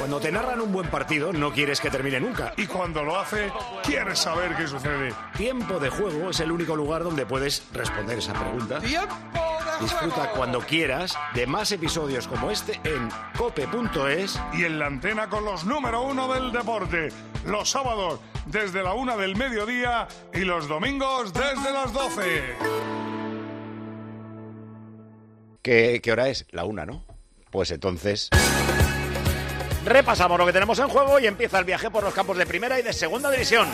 Cuando te narran un buen partido, no quieres que termine nunca. Y cuando lo hace, quieres saber qué sucede. Tiempo de Juego es el único lugar donde puedes responder esa pregunta. ¡Tiempo de Juego! Disfruta cuando quieras de más episodios como este en cope.es. Y en la antena con los número 1 del deporte. Los sábados desde la 1 del mediodía y los domingos desde las 12. ¿Qué hora es? La 1, ¿no? Pues entonces... repasamos lo que tenemos en juego y empieza el viaje por los campos de primera y de segunda división.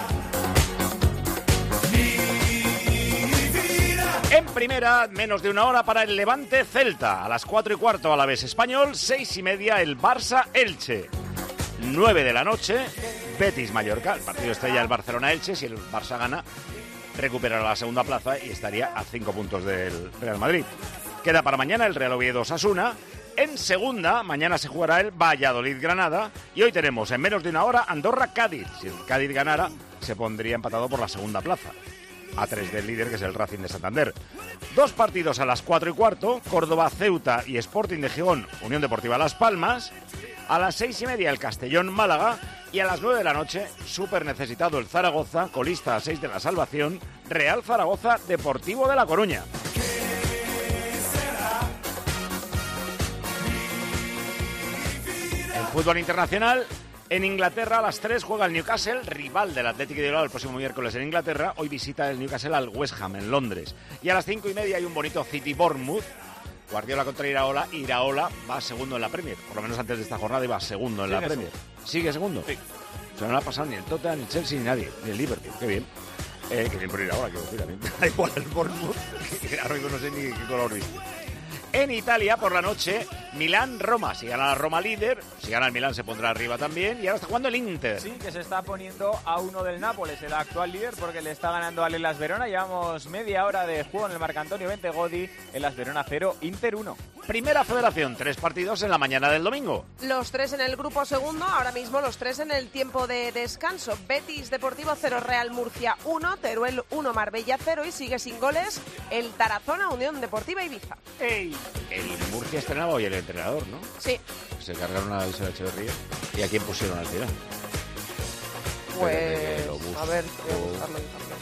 En primera, menos de una hora para el Levante Celta. A las 4:15 Alavés Español, 6:30 el Barça Elche. 9 de la noche, Betis Mallorca. El partido estrella del Barcelona Elche. Si el Barça gana, recuperará la segunda plaza y estaría a 5 puntos del Real Madrid. Queda para mañana el Real Oviedo Osasuna. En segunda, mañana se jugará el Valladolid-Granada y hoy tenemos en menos de una hora Andorra-Cádiz. Si el Cádiz ganara, se pondría empatado por la segunda plaza, a 3 del líder, que es el Racing de Santander. 2 partidos a las 4:15, Córdoba-Ceuta y Sporting de Gijón, Unión Deportiva Las Palmas. A las 6:30 el Castellón-Málaga y a las 9 de la noche, súper necesitado el Zaragoza, colista a 6 de la salvación, Real Zaragoza Deportivo de La Coruña. Fútbol internacional, en Inglaterra a las 3 juega el Newcastle, rival del Athletic de Bilbao el próximo miércoles en Inglaterra. Hoy visita el Newcastle al West Ham en Londres. Y a las 5:30 hay un bonito City-Bournemouth. Guardiola contra Iraola. Iraola va segundo en la Premier. Por lo menos antes de esta jornada iba segundo en la Premier. ¿Sigue segundo? Sí. O sea, no le ha pasado ni el Tottenham, ni el Chelsea, ni nadie. Ni el Liverpool. Qué bien. Qué bien por Iraola, quiero decir. A mí me da igual el Bournemouth. Que ahora mismo no sé ni qué color viste. En Italia, por la noche, Milán-Roma. Si gana la Roma líder, si gana el Milán se pondrá arriba también. Y ahora está jugando el Inter. Sí, que se está poniendo a 1 del Nápoles, el actual líder, porque le está ganando al Hellas Verona. Llevamos media hora de juego en el Marcantonio Bentegodi. Hellas Verona 0, Inter 1. Primera Federación, 3 partidos en la mañana del domingo. Los 3 en el grupo segundo, ahora mismo los 3 en el tiempo de descanso. Betis Deportivo 0, Real Murcia 1, Teruel 1, Marbella 0 y sigue sin goles el Tarazona Unión Deportiva Ibiza. ¡Ey! El Murcia estrenaba hoy el entrenador, ¿no? Sí. Se cargaron a Isabel Echeverría. ¿Y a quién pusieron al final? Pues, a ver, voy a buscarlo yo también.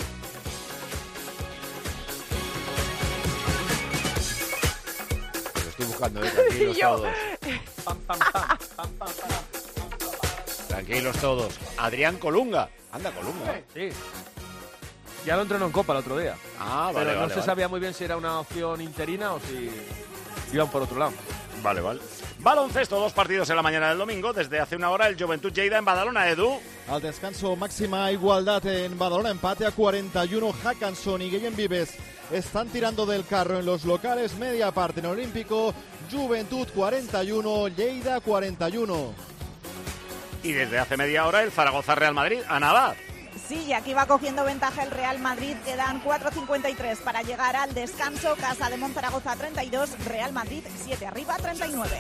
Lo estoy buscando, tranquilos todos. Pam, pam, pam, pam, pam, pam. Tranquilos todos. Adrián Colunga. Anda, Colunga. Sí. Ya lo entrenó en Copa el otro día. Ah, pero vale, no se sabía muy bien si era una opción interina o si iban por otro lado. Vale. Baloncesto, 2 partidos en la mañana del domingo. Desde hace una hora el Joventut Lleida en Badalona, Edu. Al descanso, máxima igualdad en Badalona, empate a 41. Hackanson y Guillem Vives están tirando del carro en los locales. Media parte en Olímpico, Joventut 41, Lleida 41. Y desde hace media hora el Zaragoza-Real Madrid a nada. Sí, y aquí va cogiendo ventaja el Real Madrid. Quedan 4:53 para llegar al descanso. Casa de Monzaragoza 32, Real Madrid 7 arriba 39.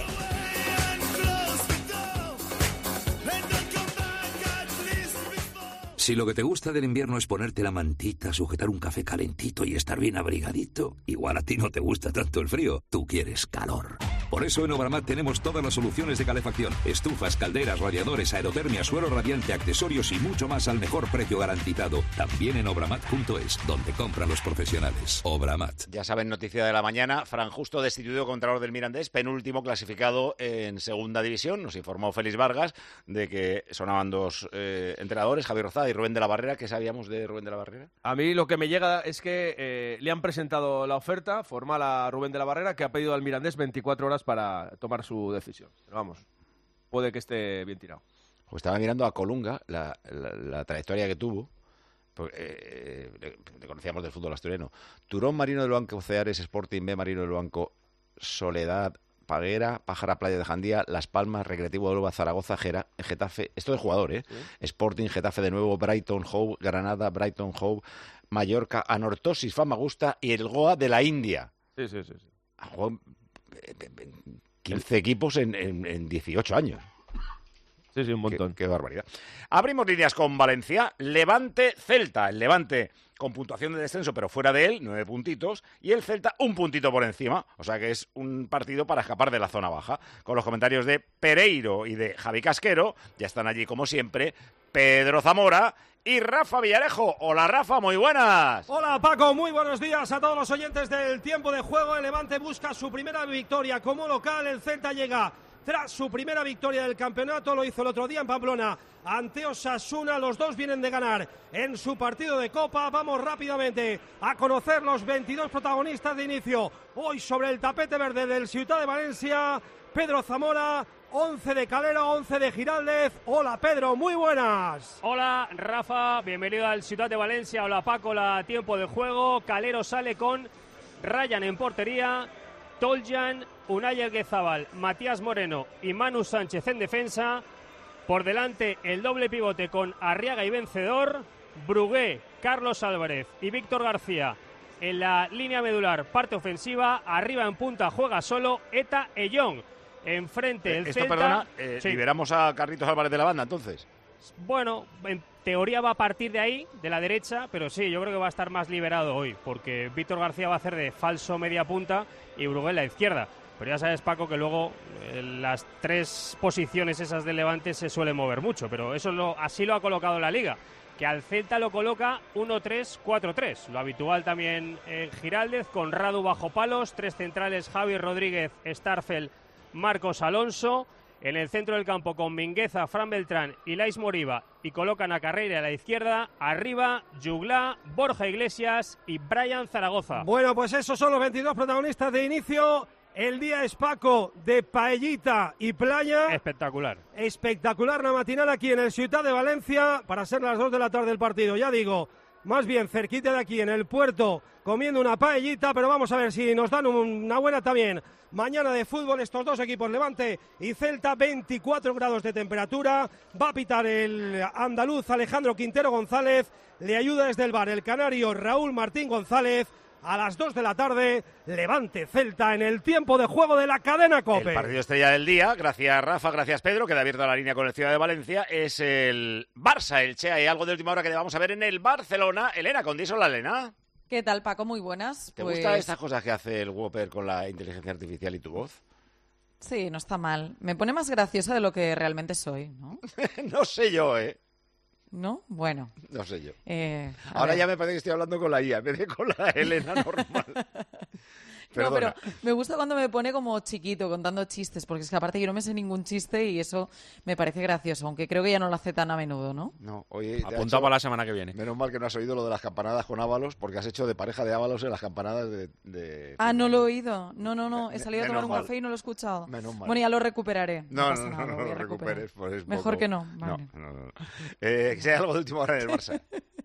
Si lo que te gusta del invierno es ponerte la mantita, sujetar un café calentito y estar bien abrigadito, igual a ti no te gusta tanto el frío, tú quieres calor. Por eso en Obramat tenemos todas las soluciones de calefacción: estufas, calderas, radiadores, aerotermia, suelo radiante, accesorios y mucho más al mejor precio garantizado. También en obramat.es, donde compran los profesionales. Obramat. Ya saben, noticia de la mañana, Fran Justo destituido contralor del Mirandés, penúltimo clasificado en segunda división. Nos informó Félix Vargas de que sonaban 2 entrenadores, Javier Rozada y Rubén de la Barrera. ¿Qué sabíamos de Rubén de la Barrera? A mí lo que me llega es que le han presentado la oferta formal a Rubén de la Barrera, que ha pedido al Mirandés 24 horas para tomar su decisión. Pero vamos, puede que esté bien tirado. Pues estaba mirando a Colunga, la trayectoria que tuvo. Le conocíamos del fútbol asturiano. Turón, Marino del Banco, Ceares, Sporting B, Marino del Banco, Soledad, Paguera, Pájara, Playa de Jandía, Las Palmas, Recreativo de Huelva, Zaragoza, Getafe. Esto de jugador, ¿eh? ¿Sí? Sporting, Getafe de nuevo, Brighton, Hove, Granada, Brighton, Hove, Mallorca, Anortosis, Famagusta y el Goa de la India. Sí. Jugó 15 equipos en 18 años. Sí, un montón. Qué barbaridad. Abrimos líneas con Valencia. Levante-Celta. El Levante con puntuación de descenso, pero fuera de él, 9 puntitos. Y el Celta, 1 puntito por encima. O sea que es un partido para escapar de la zona baja. Con los comentarios de Pereiro y de Javi Casquero. Ya están allí, como siempre, Pedro Zamora y Rafa Villarejo. Hola, Rafa, muy buenas. Hola, Paco, muy buenos días a todos los oyentes del Tiempo de Juego. El Levante busca su primera victoria como local. El Celta llega tras su primera victoria del campeonato. Lo hizo el otro día en Pamplona ante Osasuna. Los dos vienen de ganar en su partido de Copa. Vamos rápidamente a conocer los 22 protagonistas de inicio. Hoy sobre el tapete verde del Ciutat de Valencia, Pedro Zamora. 11 de Calero, 11 de Giraldez. Hola, Pedro, muy buenas. Hola, Rafa, bienvenido al Ciutat de Valencia. Hola, Paco, la Tiempo de Juego. Calero sale con Ryan en portería, Toljan, Unai Elguezabal, Matías Moreno y Manu Sánchez en defensa. Por delante el doble pivote con Arriaga y Vencedor, Brugué, Carlos Álvarez y Víctor García en la línea medular, parte ofensiva. Arriba en punta juega solo Eta Ellón. Enfrente el Celta. Perdona, sí. ¿Liberamos a Carlitos Álvarez de la banda entonces? Bueno, en teoría va a partir de ahí, de la derecha, pero sí, yo creo que va a estar más liberado hoy, porque Víctor García va a hacer de falso media punta y Brugué en la izquierda. Pero ya sabes, Paco, que luego las 3 posiciones esas del Levante se suelen mover mucho, pero eso así lo ha colocado la Liga, que al Celta lo coloca 1-3-4-3. Lo habitual también en Giraldez, con Radu bajo palos, 3 centrales, Javi Rodríguez, Starfel, Marcos Alonso. En el centro del campo con Mingueza, Fran Beltrán y Lais Moriba, y colocan a Carreira a la izquierda. Arriba, Jugla, Borja Iglesias y Brian Zaragoza. Bueno, pues esos son los 22 protagonistas de inicio. El día es, Paco, de paellita y playa. Espectacular. Espectacular la matinal aquí en el Ciutat de Valencia para ser las 2 de la tarde el partido. Ya digo, más bien cerquita de aquí en el puerto, comiendo una paellita, pero vamos a ver si nos dan una buena también. Mañana de fútbol, estos dos equipos, Levante y Celta, 24 grados de temperatura. Va a pitar el andaluz Alejandro Quintero González. Le ayuda desde el bar el canario Raúl Martín González. A las 2 de la tarde, Levante-Celta en el Tiempo de Juego de la cadena COPE. El partido estrella del día, gracias Rafa, gracias Pedro, queda abierta la línea con el Ciudad de Valencia, es el Barça-Elche. Hay algo de última hora que vamos a ver en el Barcelona. Elena Condis, hola Elena. ¿Qué tal, Paco? Muy buenas. ¿Te gustan estas cosas que hace el Whopper con la inteligencia artificial y tu voz? Sí, no está mal. Me pone más graciosa de lo que realmente soy, ¿no? No sé yo, ¿eh? ¿No? Bueno. No sé yo. Ahora ya me parece que estoy hablando con la IA, en vez de con la Elena normal. No, pero me gusta cuando me pone como chiquito contando chistes, porque es que aparte yo no me sé ningún chiste y eso me parece gracioso, aunque creo que ya no lo hace tan a menudo, ¿no? No, oye, apuntado para la semana que viene. Menos mal que no has oído lo de las campanadas con Ábalos, porque has hecho de pareja de Ábalos en las campanadas de... Ah, no lo he oído. No. He salido a tomar un café y no lo he escuchado. Menos mal. Bueno, ya lo recuperaré. No lo recuperes. Pues mejor poco. que no. Vale. No. Que sea algo de última hora en el Barça.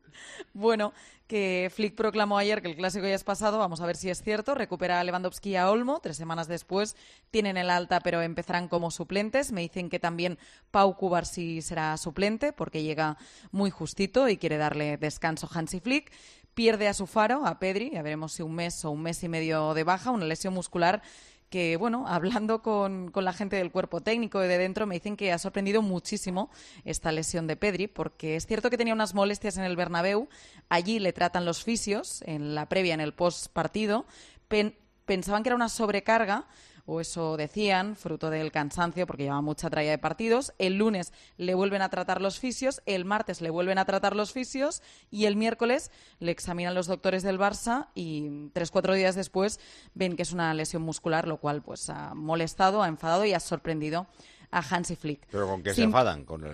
Bueno, que Flick proclamó ayer que el clásico ya es pasado, vamos a ver si es cierto. Recupera a Lewandowski y a Olmo, 3 semanas después. Tienen el alta, pero empezarán como suplentes. Me dicen que también Pau Cubarsí será suplente, porque llega muy justito y quiere darle descanso Hansi Flick. Pierde a su faro, a Pedri, ya veremos si un mes o un mes y medio de baja, una lesión muscular que, bueno, hablando con la gente del cuerpo técnico y de dentro, me dicen que ha sorprendido muchísimo esta lesión de Pedri, porque es cierto que tenía unas molestias en el Bernabéu. Allí le tratan los fisios, en la previa, en el post partido. Pensaban que era una sobrecarga, o eso decían, fruto del cansancio, porque llevaba mucha tralla de partidos. El lunes le vuelven a tratar los fisios, el martes le vuelven a tratar los fisios y el miércoles le examinan los doctores del Barça y 3-4 días después ven que es una lesión muscular, lo cual pues ha molestado, ha enfadado y ha sorprendido a Hansi Flick. ¿Pero con qué se enfadan? ¿Con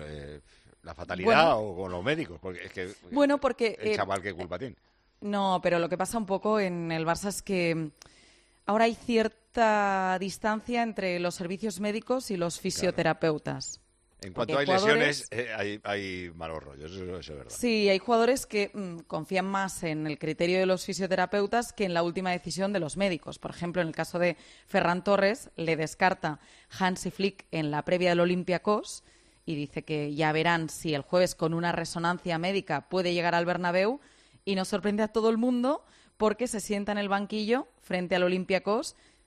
la fatalidad o con los médicos? Porque es que porque el chaval, ¿qué culpa tiene? No, pero lo que pasa un poco en el Barça es que ahora hay cierta distancia entre los servicios médicos y los fisioterapeutas. Claro. En cuanto hay lesiones, hay malos rollos, eso es verdad. Sí, hay jugadores que confían más en el criterio de los fisioterapeutas que en la última decisión de los médicos. Por ejemplo, en el caso de Ferran Torres, le descarta Hansi Flick en la previa del Olympiacos y dice que ya verán si el jueves con una resonancia médica puede llegar al Bernabéu, y nos sorprende a todo el mundo porque se sienta en el banquillo frente al Olympiacos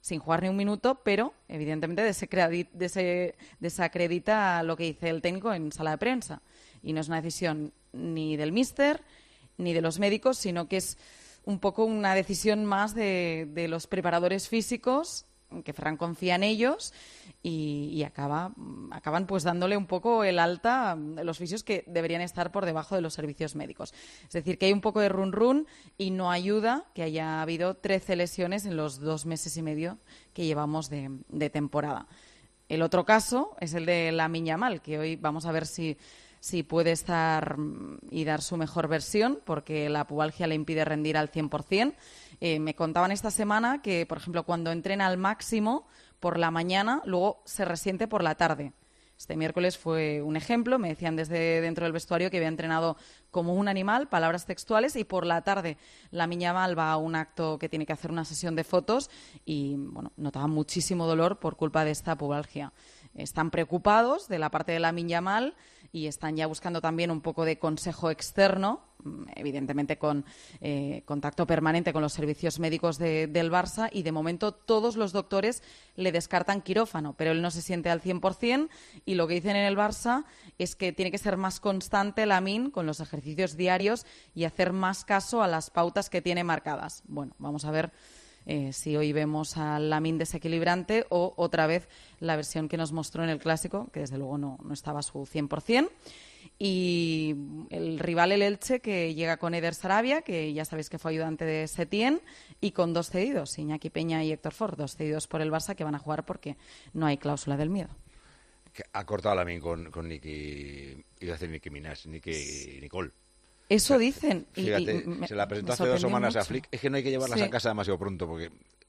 sin jugar ni un minuto, pero evidentemente desacredita lo que dice el técnico en sala de prensa. Y no es una decisión ni del míster ni de los médicos, sino que es un poco una decisión más de los preparadores físicos, que Ferran confía en ellos y acaban pues dándole un poco el alta a los fisios que deberían estar por debajo de los servicios médicos. Es decir, que hay un poco de run-run y no ayuda que haya habido 13 lesiones en los 2 meses y medio que llevamos de temporada. El otro caso es el de Lamine Yamal, que hoy vamos a ver si puede estar y dar su mejor versión, porque la pubalgia le impide rendir al 100%. Me contaban esta semana que, por ejemplo, cuando entrena al máximo por la mañana, luego se resiente por la tarde. Este miércoles fue un ejemplo. Me decían desde dentro del vestuario que había entrenado como un animal, palabras textuales, y por la tarde Lamine Yamal va a un acto que tiene que hacer una sesión de fotos y, bueno, notaba muchísimo dolor por culpa de esta pubalgia. Están preocupados de la parte de Lamine Yamal y están ya buscando también un poco de consejo externo, evidentemente con contacto permanente con los servicios médicos del Barça, y de momento todos los doctores le descartan quirófano, pero él no se siente al 100% y lo que dicen en el Barça es que tiene que ser más constante Lamine con los ejercicios diarios y hacer más caso a las pautas que tiene marcadas. Bueno, vamos a ver si hoy vemos a Lamine desequilibrante o otra vez la versión que nos mostró en el Clásico, que desde luego no estaba a su 100%. Y el rival, el Elche, que llega con Eder Sarabia, que ya sabéis que fue ayudante de Setién, y con 2 cedidos, Iñaki Peña y Héctor Ford, 2 cedidos por el Barça que van a jugar porque no hay cláusula del miedo. Ha cortado Lamine con Nicki, iba a decir Nicki Minaj, Nicole. Eso dicen. Fíjate, se la presentó hace 2 semanas a Flick. Es que no hay que llevarlas a casa demasiado pronto porque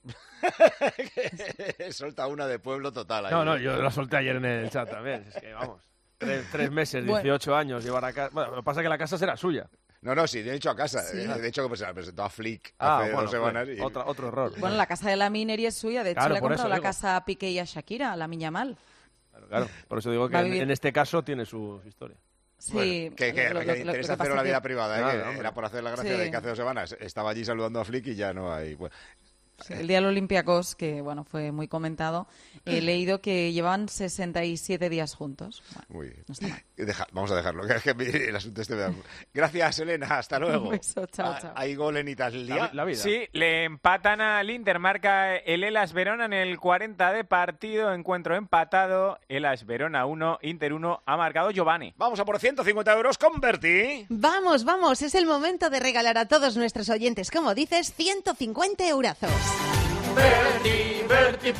solta una de pueblo total. No, yo la solté ayer en el chat también. Es que, vamos, 3 meses, 18 años, llevar a casa. Bueno, lo que pasa es que la casa será suya. No, sí, de hecho a casa. Sí. De hecho que se la presentó a Flick hace 2 semanas. Y... Otro error. Bueno, la casa de Lamine es suya. De hecho, le ha comprado la casa a Piqué y a Shakira, a Lamine Yamal. Claro, por eso digo que en este caso tiene su historia. Sí, bueno, que interesa cero la vida privada, era por hacer la gracia de que hace 2 semanas estaba allí saludando a Flick y ya no hay... Bueno. Sí, el día del Olympiacos, que bueno, fue muy comentado, he leído que llevaban 67 días juntos. Bueno, muy bien. No está mal. Vamos a dejarlo, que es que el asunto este me da... Gracias, Elena, hasta luego. Un beso, chao. ¿Hay gol en Italia? La vida. Sí, le empatan al Inter, marca el Hellas Verona en el 40 de partido, encuentro empatado, Hellas Verona 1, Inter 1, ha marcado Giovanni. Vamos a por 150 euros con Berti. Vamos, es el momento de regalar a todos nuestros oyentes, como dices, 150 eurazos. Berti.es,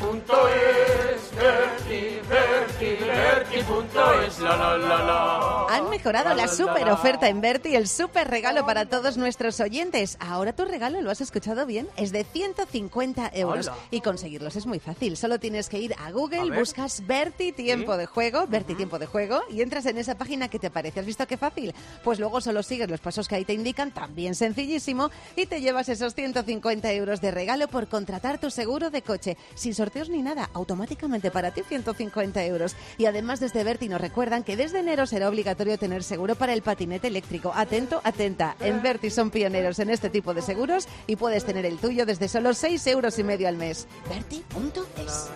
Berti.es, la. Han mejorado la super oferta en Berti, el super regalo para todos nuestros oyentes. Ahora tu regalo, ¿lo has escuchado bien? Es de 150 euros. Hola. Y conseguirlos es muy fácil. Solo tienes que ir a Google, buscas Berti Tiempo de Juego, Berti Tiempo de Juego, y entras en esa página que te aparece. ¿Has visto qué fácil? Pues luego solo sigues los pasos que ahí te indican, también sencillísimo, y te llevas esos 150 euros de regalo por contratar tu seguro de coche. Sin sorteos ni nada, automáticamente para ti 150 euros. Y además desde Berti nos recuerdan que desde enero será obligatorio tener seguro para el patinete eléctrico. Atento, atenta. En Berti son pioneros en este tipo de seguros y puedes tener el tuyo desde solo 6,5 euros al mes. Berti.es.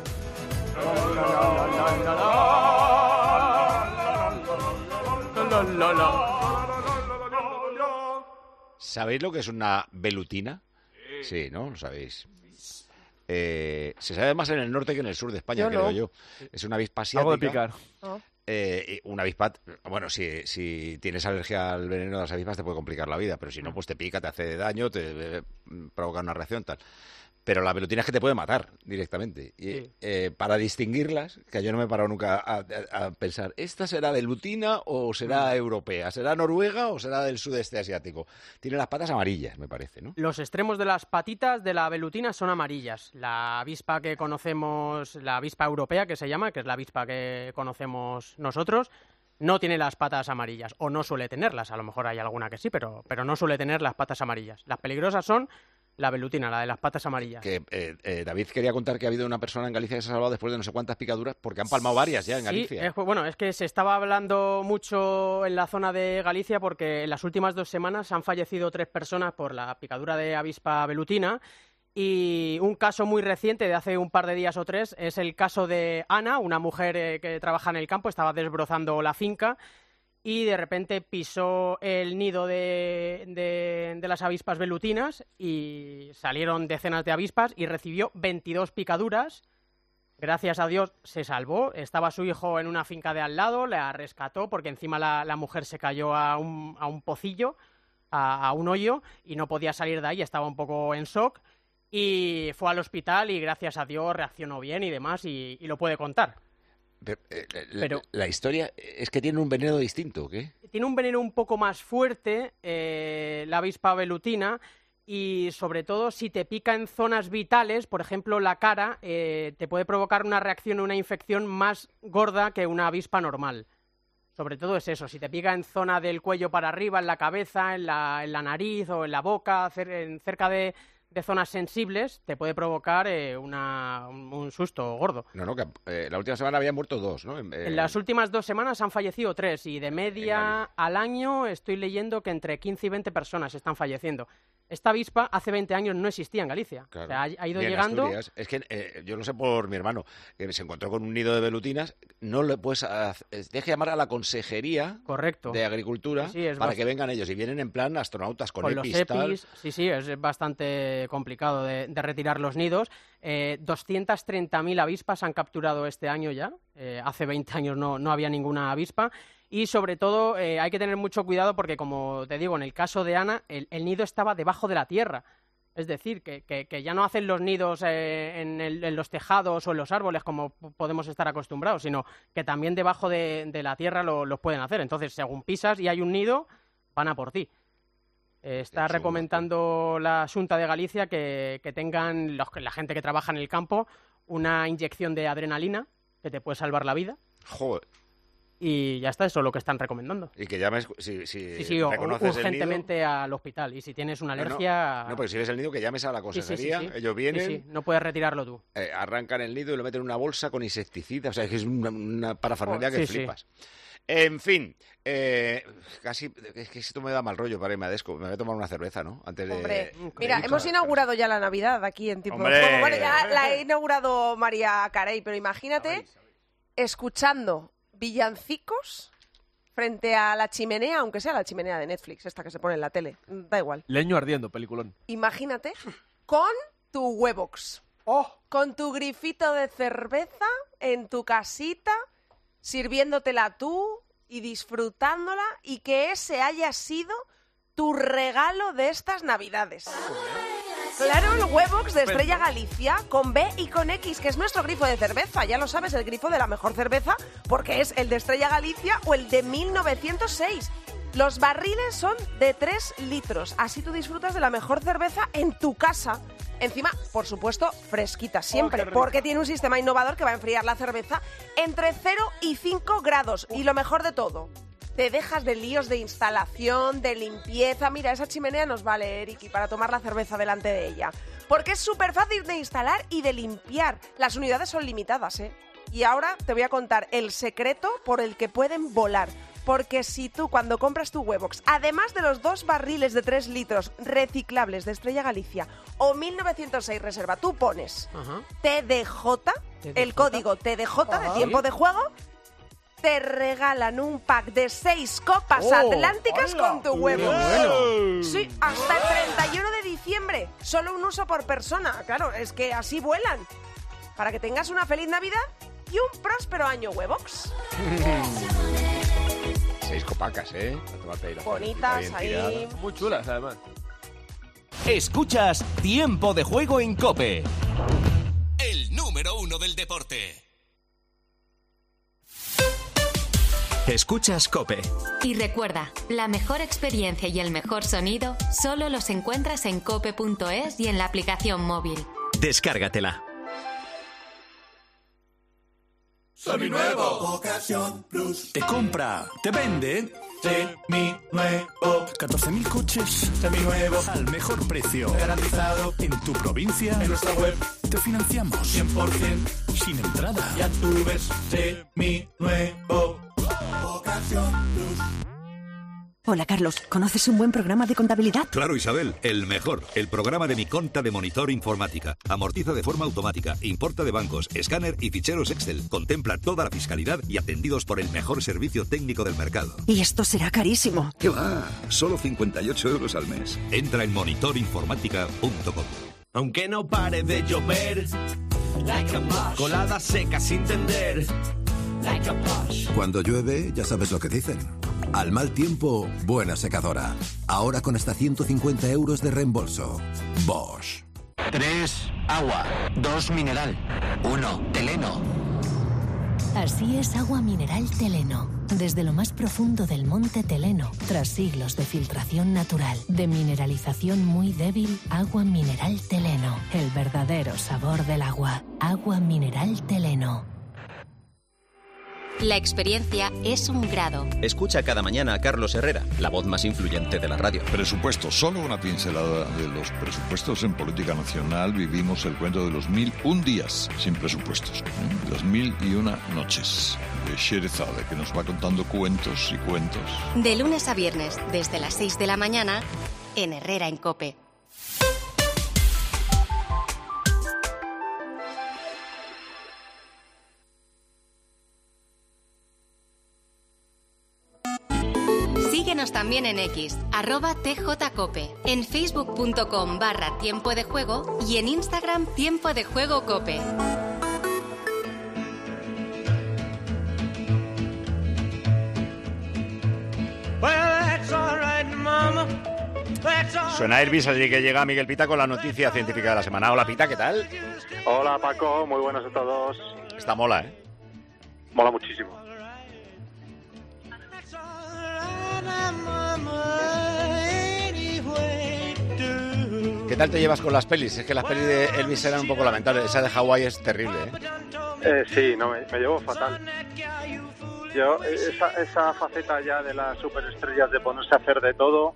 ¿Sabéis lo que es una velutina? Sí, ¿no? Lo sabéis. Se sabe más en el norte que en el sur de España, creo yo. Es una avispa asiática. Algo de picar. Una avispa, bueno, si tienes alergia al veneno de las avispas te puede complicar la vida, pero si no, pues te pica, te hace daño, te provoca una reacción, tal. Pero la velutina es que te puede matar directamente. Y, para distinguirlas, que yo no me he parado nunca a pensar, ¿esta será velutina o será europea? ¿Será noruega o será del sudeste asiático? Tiene las patas amarillas, me parece, ¿no? Los extremos de las patitas de la velutina son amarillas. La avispa que conocemos, la avispa europea que se llama, que es la avispa que conocemos nosotros, no tiene las patas amarillas, o no suele tenerlas. A lo mejor hay alguna que sí, pero no suele tener las patas amarillas. Las peligrosas son la velutina, la de las patas amarillas. Que David quería contar que ha habido una persona en Galicia que se ha salvado después de no sé cuántas picaduras, porque han palmado varias ya en Galicia. Sí, es que se estaba hablando mucho en la zona de Galicia porque en las últimas 2 semanas han fallecido 3 personas por la picadura de avispa velutina Y un caso muy reciente de hace un par de días o 3 es el caso de Ana, una mujer que trabaja en el campo, estaba desbrozando la finca y de repente pisó el nido de las avispas velutinas y salieron decenas de avispas y recibió 22 picaduras. Gracias a Dios se salvó. Estaba su hijo en una finca de al lado, la rescató porque encima la mujer se cayó a un pocillo, a un hoyo, y no podía salir de ahí, estaba un poco en shock. Y fue al hospital y gracias a Dios reaccionó bien y demás y lo puede contar. Pero la historia es que tiene un veneno distinto, ¿o qué? Tiene un veneno un poco más fuerte, la avispa velutina, y sobre todo si te pica en zonas vitales, por ejemplo la cara, te puede provocar una reacción, una infección más gorda que una avispa normal. Sobre todo es eso, si te pica en zona del cuello para arriba, en la cabeza, en la nariz o en la boca, cerca de zonas sensibles, te puede provocar un susto gordo. No, que la última semana habían muerto 2, ¿no? En las últimas 2 semanas han fallecido 3 y de media al año estoy leyendo que entre 15 y 20 personas están falleciendo. Esta avispa hace 20 años no existía en Galicia. Claro. O sea, ha ido llegando... Asturias. Es que yo lo sé por mi hermano, que se encontró con un nido de velutinas. No le puedes... Tienes que llamar a la Consejería de Agricultura para que vengan ellos. Y vienen en plan astronautas con los EPIs. Tal. Sí, es bastante complicado de retirar los nidos. 230.000 avispas han capturado este año ya. Hace 20 años no había ninguna avispa. Y sobre todo hay que tener mucho cuidado porque, como te digo, en el caso de Ana, el nido estaba debajo de la tierra. Es decir, que ya no hacen los nidos en los tejados o en los árboles como podemos estar acostumbrados, sino que también debajo de la tierra los pueden hacer. Entonces, según pisas y hay un nido, van a por ti. Está recomendando la Xunta de Galicia que tengan la gente que trabaja en el campo una inyección de adrenalina que te puede salvar la vida. Joder. Y ya está, eso es lo que están recomendando. Y que llames si reconoces urgentemente el nido, al hospital. Y si tienes una alergia... No, porque si ves el nido, que llames a la consejería. Sí. Ellos vienen... Sí, no puedes retirarlo tú. Arrancan el nido y lo meten en una bolsa con insecticida. O sea, es una parafernalia que flipas. En fin, casi es que esto me da mal rollo para irme a Desco. Me voy a tomar una cerveza, ¿no? Antes de... Mira, hemos inaugurado ya la Navidad aquí en Tiempo de Juego. Bueno, ya la ha inaugurado María Carey, pero imagínate escuchando villancicos frente a la chimenea, aunque sea la chimenea de Netflix, esta que se pone en la tele, da igual. Leño ardiendo, peliculón. Imagínate con tu Huevox, con tu grifito de cerveza en tu casita, sirviéndotela tú y disfrutándola, y que ese haya sido tu regalo de estas Navidades. Claro, el Huevox de Estrella Galicia, con B y con X, que es nuestro grifo de cerveza. Ya lo sabes, el grifo de la mejor cerveza, porque es el de Estrella Galicia o el de 1906. Los barriles son de 3 litros. Así tú disfrutas de la mejor cerveza en tu casa. Encima, por supuesto, fresquita siempre, porque tiene un sistema innovador que va a enfriar la cerveza entre 0 y 5 grados. Y lo mejor de todo, te dejas de líos de instalación, de limpieza. Mira, esa chimenea nos vale, Eriki, para tomar la cerveza delante de ella. Porque es súper fácil de instalar y de limpiar. Las unidades son limitadas, ¿eh? Y ahora te voy a contar el secreto por el que pueden volar. Porque si tú, cuando compras tu Huevox, además de los 2 barriles de 3 litros reciclables de Estrella Galicia o 1906 Reserva, tú pones TDJ, el código TDJ de Tiempo de Juego, te regalan un pack de 6 copas atlánticas con tu Huevox. Bueno. Sí, hasta el 31 de diciembre. Solo un uso por persona. Claro, es que así vuelan. Para que tengas una feliz Navidad y un próspero año Huevox. 6 copacas, Bonitas ahí. Muy chulas, además. Escuchas Tiempo de Juego en COPE. El número 1 del deporte. Escuchas COPE. Y recuerda, la mejor experiencia y el mejor sonido solo los encuentras en cope.es y en la aplicación móvil. Descárgatela. Seminuevo. Ocasión Plus. Te compra, te vende. Seminuevo. 14.000 coches. Seminuevo. Al mejor precio. Garantizado. En tu provincia. En nuestra web. Te financiamos. 100%. Sin entrada. Ya tú ves. Seminuevo. Ocasión Plus. Hola, Carlos. ¿Conoces un buen programa de contabilidad? Claro, Isabel, el mejor. El programa de Mi Conta de Monitor Informática. Amortiza de forma automática, importa de bancos, escáner y ficheros Excel. Contempla toda la fiscalidad y atendidos por el mejor servicio técnico del mercado. Y esto será carísimo. ¿Qué va? Solo 58 € al mes. Entra en monitorinformática.com. Aunque no pare de llover, colada seca sin tender. Cuando llueve, ya sabes lo que dicen. Al mal tiempo, buena secadora. Ahora con hasta 150 € de reembolso. Bosch. 3, agua. 2, mineral. 1, Teleno. Así es agua mineral Teleno. Desde lo más profundo del monte Teleno, tras siglos de filtración natural, de mineralización muy débil, agua mineral Teleno. El verdadero sabor del agua. Agua mineral Teleno. La experiencia es un grado. Escucha cada mañana a Carlos Herrera, la voz más influyente de la radio. Presupuesto, solo una pincelada de los presupuestos en política nacional. Vivimos el cuento de los 1001 días sin presupuestos. Las 1001 noches de Sherezade, que nos va contando cuentos y cuentos. De lunes a viernes, desde las 6 de la mañana, en Herrera en COPE. Síguenos también en X, @TJCope, en facebook.com/Tiempo de Juego y en Instagram Tiempo de Juego Cope. Suena Elvis, así que llega Miguel Pita con la noticia científica de la semana. Hola Pita, ¿qué tal? Hola Paco, muy buenos a todos. Está mola, ¿eh? Mola muchísimo. ¿Qué tal te llevas con las pelis? Es que las pelis de Elvis eran un poco lamentables. Esa de Hawái es terrible, ¿eh? Sí, no, me llevo fatal. Yo, esa faceta ya de las superestrellas de ponerse a hacer de todo,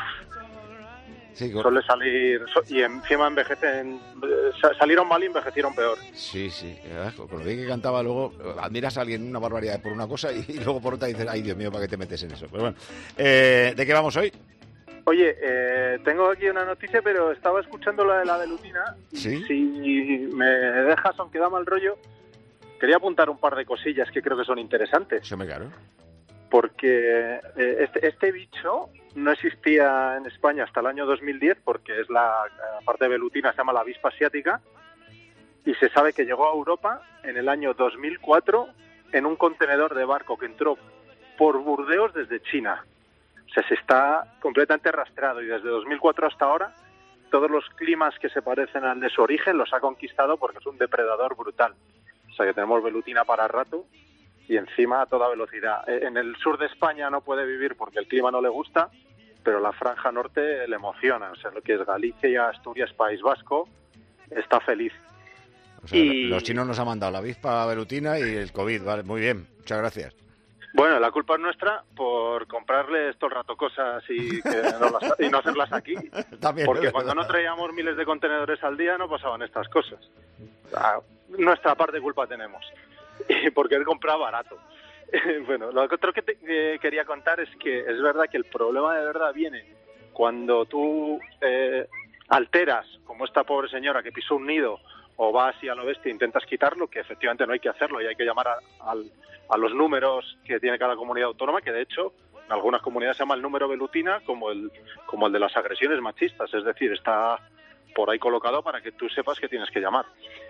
sí, suele salir, y encima envejecen, salieron mal y envejecieron peor. Sí, con lo bien que cantaba, luego admiras a alguien una barbaridad por una cosa y luego por otra dices, ay Dios mío, ¿para qué te metes en eso? Pero bueno, ¿de qué vamos hoy? Oye, tengo aquí una noticia, pero estaba escuchando la de la velutina. ¿Sí? Si me dejas, aunque da mal rollo, quería apuntar un par de cosillas que creo que son interesantes. Sí, me claro. Porque este bicho no existía en España hasta el año 2010, porque es la parte de velutina, se llama la avispa asiática, y se sabe que llegó a Europa en el año 2004 en un contenedor de barco que entró por Burdeos desde China. O sea, se está completamente rastreado y desde 2004 hasta ahora todos los climas que se parecen al de su origen los ha conquistado porque es un depredador brutal. O sea, que tenemos velutina para rato y encima a toda velocidad. En el sur de España no puede vivir porque el clima no le gusta, pero la franja norte le emociona. O sea, lo que es Galicia, Asturias, País Vasco, está feliz. O sea, los chinos nos han mandado la avispa velutina y el COVID, vale, muy bien, muchas gracias. Bueno, la culpa es nuestra por comprarles todo el rato cosas y no hacerlas aquí. También, porque cuando no traíamos miles de contenedores al día no pasaban estas cosas. Nuestra parte de culpa tenemos. Y porque él compra barato. Bueno, lo otro que quería contar es que es verdad que el problema de verdad viene cuando tú alteras, como esta pobre señora que pisó un nido, o vas y a lo bestia intentas quitarlo, que efectivamente no hay que hacerlo y hay que llamar a los números que tiene cada comunidad autónoma, que de hecho en algunas comunidades se llama el número velutina como el de las agresiones machistas, es decir, está por ahí colocado para que tú sepas que tienes que llamar.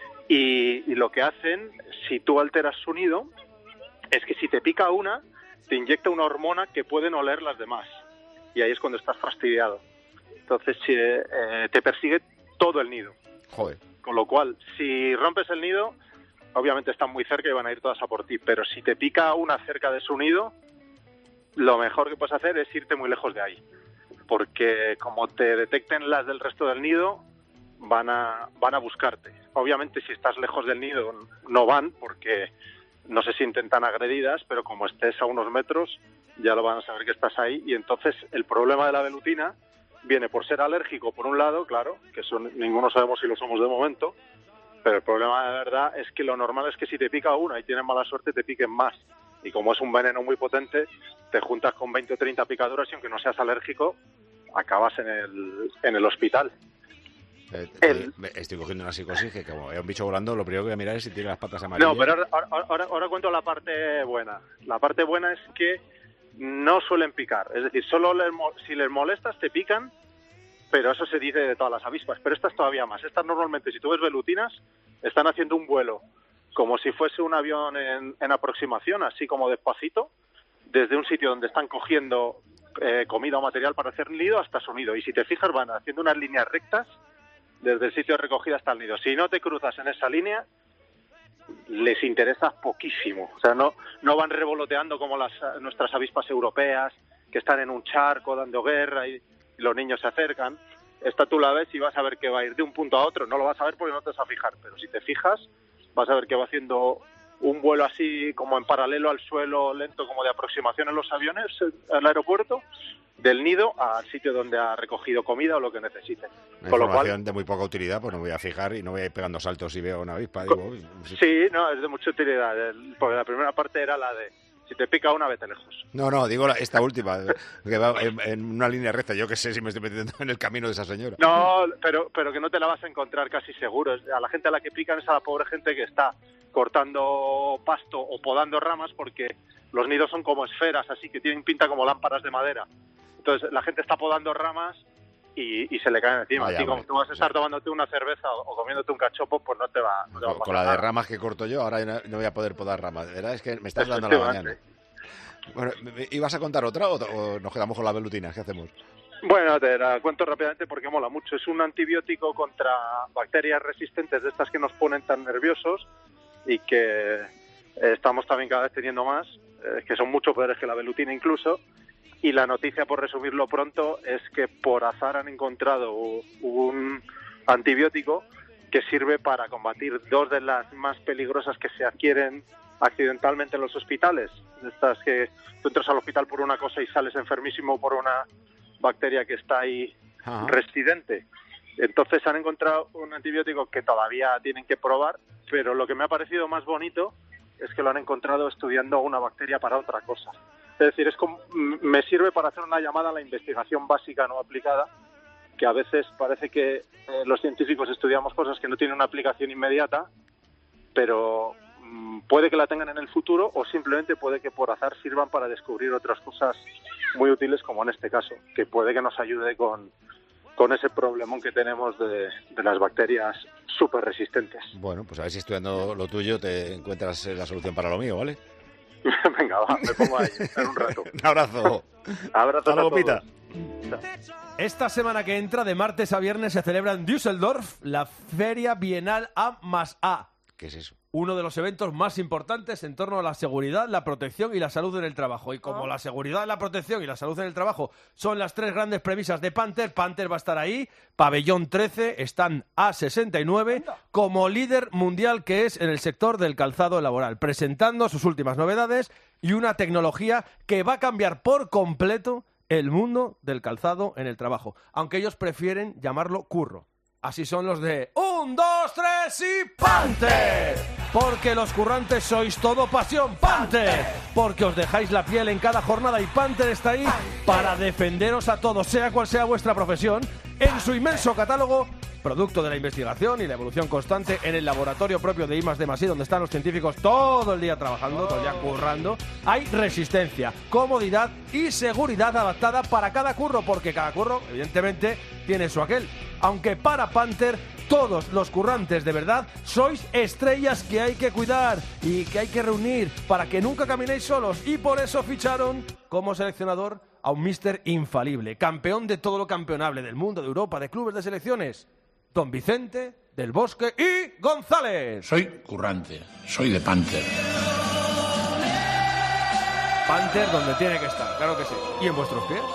Y lo que hacen, si tú alteras su nido, es que si te pica una, te inyecta una hormona que pueden oler las demás. Y ahí es cuando estás fastidiado. Entonces te persigue todo el nido. Joder. Con lo cual, si rompes el nido, obviamente están muy cerca y van a ir todas a por ti. Pero si te pica una cerca de su nido, lo mejor que puedes hacer es irte muy lejos de ahí. Porque como te detecten las del resto del nido, van a buscarte. Obviamente, si estás lejos del nido, no van, porque no sé si intentan agredidas, pero como estés a unos metros, ya lo van a saber que estás ahí. Y entonces, el problema de la velutina viene por ser alérgico, por un lado, claro, que ninguno sabemos si lo somos de momento, pero el problema de verdad es que lo normal es que si te pica una y tienes mala suerte, te piquen más. y como es un veneno muy potente, te juntas con 20 o 30 picaduras y aunque no seas alérgico, acabas en el hospital. Estoy cogiendo una psicosis que como veo un bicho volando, lo primero que voy a mirar es si tiene las patas amarillas. No, pero ahora cuento la parte buena. La parte buena es que no suelen picar. Es decir, solo si les molestas te pican, pero eso se dice de todas las avispas. Pero estas todavía más. Estas normalmente, si tú ves velutinas, están haciendo un vuelo como si fuese un avión en aproximación, así como despacito, desde un sitio donde están cogiendo comida o material para hacer nido hasta su nido. Y si te fijas, van haciendo unas líneas rectas desde el sitio de recogida hasta el nido. Si no te cruzas en esa línea, les interesa poquísimo. O sea, no van revoloteando como nuestras avispas europeas, que están en un charco dando guerra y los niños se acercan. Esta tú la ves y vas a ver que va a ir de un punto a otro. No lo vas a ver porque no te vas a fijar, pero si te fijas, vas a ver que va haciendo un vuelo así como en paralelo al suelo, lento, como de aproximación en los aviones al aeropuerto, del nido al sitio donde ha recogido comida o lo que necesite. Una información de muy poca utilidad, pues no me voy a fijar y no voy a ir pegando saltos si veo una avispa. Sí, no, es de mucha utilidad, porque la primera parte era la de si te pica una, vete lejos. No, digo esta última, que va en una línea recta. Yo qué sé si me estoy metiendo en el camino de esa señora. No, pero que no te la vas a encontrar casi seguro. A la gente a la que pican es a la pobre gente que está cortando pasto o podando ramas, porque los nidos son como esferas, así que tienen pinta como lámparas de madera. Entonces la gente está podando ramas y se le caen encima. Así como tú vas a estar tomándote una cerveza o comiéndote un cachopo, pues no te va a pasar con la de ramas que corto yo, ahora no voy a poder podar ramas. De verdad es que me estás dando la mañana. Bueno, ¿ibas a contar otra o nos quedamos con las velutinas? ¿Qué hacemos? Bueno, te la cuento rápidamente porque mola mucho. Es un antibiótico contra bacterias resistentes de estas que nos ponen tan nerviosos y que estamos también cada vez teniendo más, que son mucho peores que la velutina incluso. Y la noticia, por resumirlo pronto, es que por azar han encontrado un antibiótico que sirve para combatir dos de las más peligrosas que se adquieren accidentalmente en los hospitales. Estas que tú entras al hospital por una cosa y sales enfermísimo por una bacteria que está ahí residente. Entonces han encontrado un antibiótico que todavía tienen que probar, pero lo que me ha parecido más bonito es que lo han encontrado estudiando una bacteria para otra cosa. Es decir, me sirve para hacer una llamada a la investigación básica no aplicada, que a veces parece que los científicos estudiamos cosas que no tienen una aplicación inmediata, pero puede que la tengan en el futuro o simplemente puede que por azar sirvan para descubrir otras cosas muy útiles, como en este caso, que puede que nos ayude con ese problemón que tenemos de las bacterias súper resistentes. Bueno, pues a ver si estudiando lo tuyo te encuentras la solución para lo mío, ¿vale? Venga, va, me pongo ahí en un rato. Un abrazo. Abrazo a todos. Pita. Esta semana que entra, de martes a viernes, se celebra en Düsseldorf la Feria Bienal A+A. ¿Qué es eso? Uno de los eventos más importantes en torno a la seguridad, la protección y la salud en el trabajo. Y como la seguridad, la protección y la salud en el trabajo son las tres grandes premisas de Panther va a estar ahí, pabellón 13, stand A69, como líder mundial que es en el sector del calzado laboral, presentando sus últimas novedades y una tecnología que va a cambiar por completo el mundo del calzado en el trabajo, aunque ellos prefieren llamarlo curro. Así son los de 1, 2, 3 y ¡Panther! Porque los currantes sois todo pasión, ¡Panther! Porque os dejáis la piel en cada jornada y Panther está ahí para defenderos a todos, sea cual sea vuestra profesión, en su inmenso catálogo, producto de la investigación y la evolución constante en el laboratorio propio de I+D+I, donde están los científicos todo el día trabajando, todo el día currando. Hay resistencia, comodidad y seguridad adaptada para cada curro, porque cada curro, evidentemente, tiene su aquel. Aunque para Panther, todos los currantes de verdad sois estrellas que hay que cuidar y que hay que reunir para que nunca caminéis solos. Y por eso ficharon como seleccionador a un míster infalible, campeón de todo lo campeonable del mundo, de Europa, de clubes, de selecciones. Don Vicente del Bosque y González. Soy currante, soy de Panther. Panther donde tiene que estar, claro que sí. ¿Y en vuestros pies?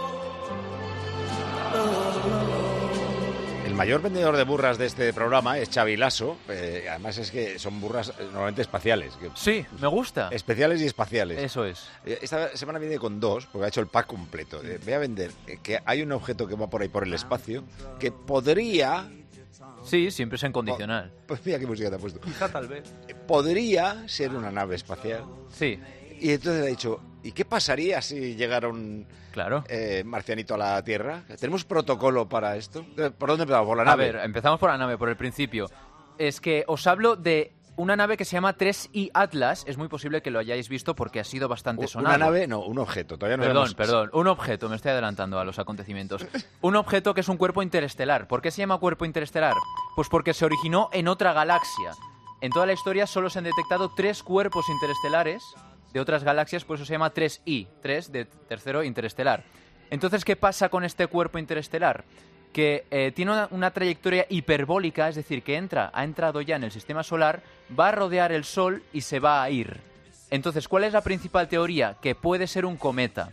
El mayor vendedor de burras de este programa es Xavi Lasso. Además es que son burras normalmente espaciales. Sí, me gusta. Especiales y espaciales. Eso es. Esta semana viene con dos, porque ha hecho el pack completo. Voy a vender que hay un objeto que va por ahí por el espacio que podría... Sí, siempre es en condicional. Pues mira qué música te ha puesto. Quizá tal vez. Podría ser una nave espacial. Sí. Y entonces ha dicho, ¿y qué pasaría si llegara un marcianito a la Tierra? ¿Tenemos protocolo para esto? ¿Por dónde empezamos? ¿Por la nave? A ver, empezamos por la nave, por el principio. Es que os hablo de una nave que se llama 3I Atlas. Es muy posible que lo hayáis visto porque ha sido bastante sonado. ¿Una nave? No, un objeto. Todavía no Perdón, un objeto. Me estoy adelantando a los acontecimientos. Un objeto que es un cuerpo interestelar. ¿Por qué se llama cuerpo interestelar? Pues porque se originó en otra galaxia. En toda la historia solo se han detectado 3 cuerpos interestelares de otras galaxias, por eso se llama 3I, 3 de tercero interestelar. Entonces, ¿qué pasa con este cuerpo interestelar? Que tiene una trayectoria hiperbólica, es decir, que ha entrado ya en el sistema solar, va a rodear el Sol y se va a ir. Entonces, ¿cuál es la principal teoría? Que puede ser un cometa.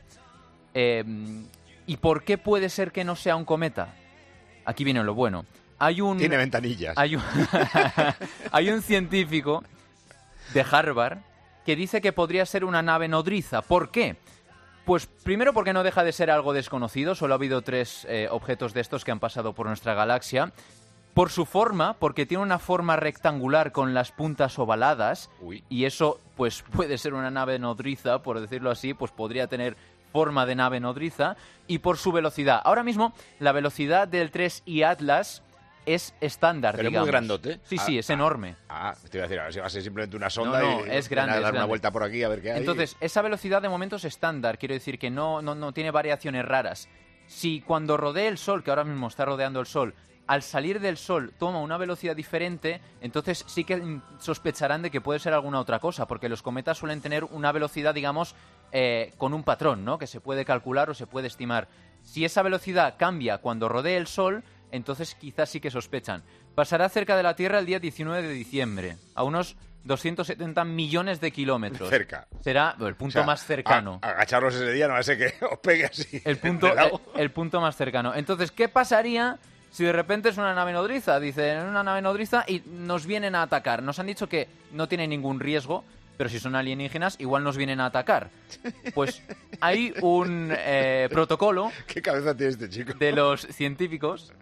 ¿Y por qué puede ser que no sea un cometa? Aquí viene lo bueno. Tiene ventanillas. Hay un científico de Harvard que dice que podría ser una nave nodriza. ¿Por qué? Pues primero porque no deja de ser algo desconocido. Solo ha habido 3 objetos de estos que han pasado por nuestra galaxia. Por su forma, porque tiene una forma rectangular con las puntas ovaladas. Uy. Y eso pues puede ser una nave nodriza, por decirlo así, pues podría tener forma de nave nodriza. Y por su velocidad. Ahora mismo la velocidad del 3I Atlas es estándar, pero digamos. ¿Es muy grandote? Sí, es enorme. Te iba a decir, a ver si va a ser simplemente una sonda no, y es grande, dar una vuelta por aquí a ver qué hay. Entonces, esa velocidad de momento es estándar, quiero decir que no tiene variaciones raras. Si cuando rodee el Sol, que ahora mismo está rodeando el Sol, al salir del Sol toma una velocidad diferente, entonces sí que sospecharán de que puede ser alguna otra cosa, porque los cometas suelen tener una velocidad, digamos, con un patrón, ¿no? Que se puede calcular o se puede estimar. Si esa velocidad cambia cuando rodee el Sol, entonces quizás sí que sospechan. Pasará cerca de la Tierra el día 19 de diciembre, a unos 270 millones de kilómetros. Cerca. Será el punto más cercano. Agacharlos ese día no va a ser que os pegue así. El punto más cercano. Entonces, ¿qué pasaría si de repente es una nave nodriza? Dicen, una nave nodriza y nos vienen a atacar. Nos han dicho que no tiene ningún riesgo, pero si son alienígenas, igual nos vienen a atacar. Pues hay un protocolo... ¿Qué cabeza tiene este chico? De los científicos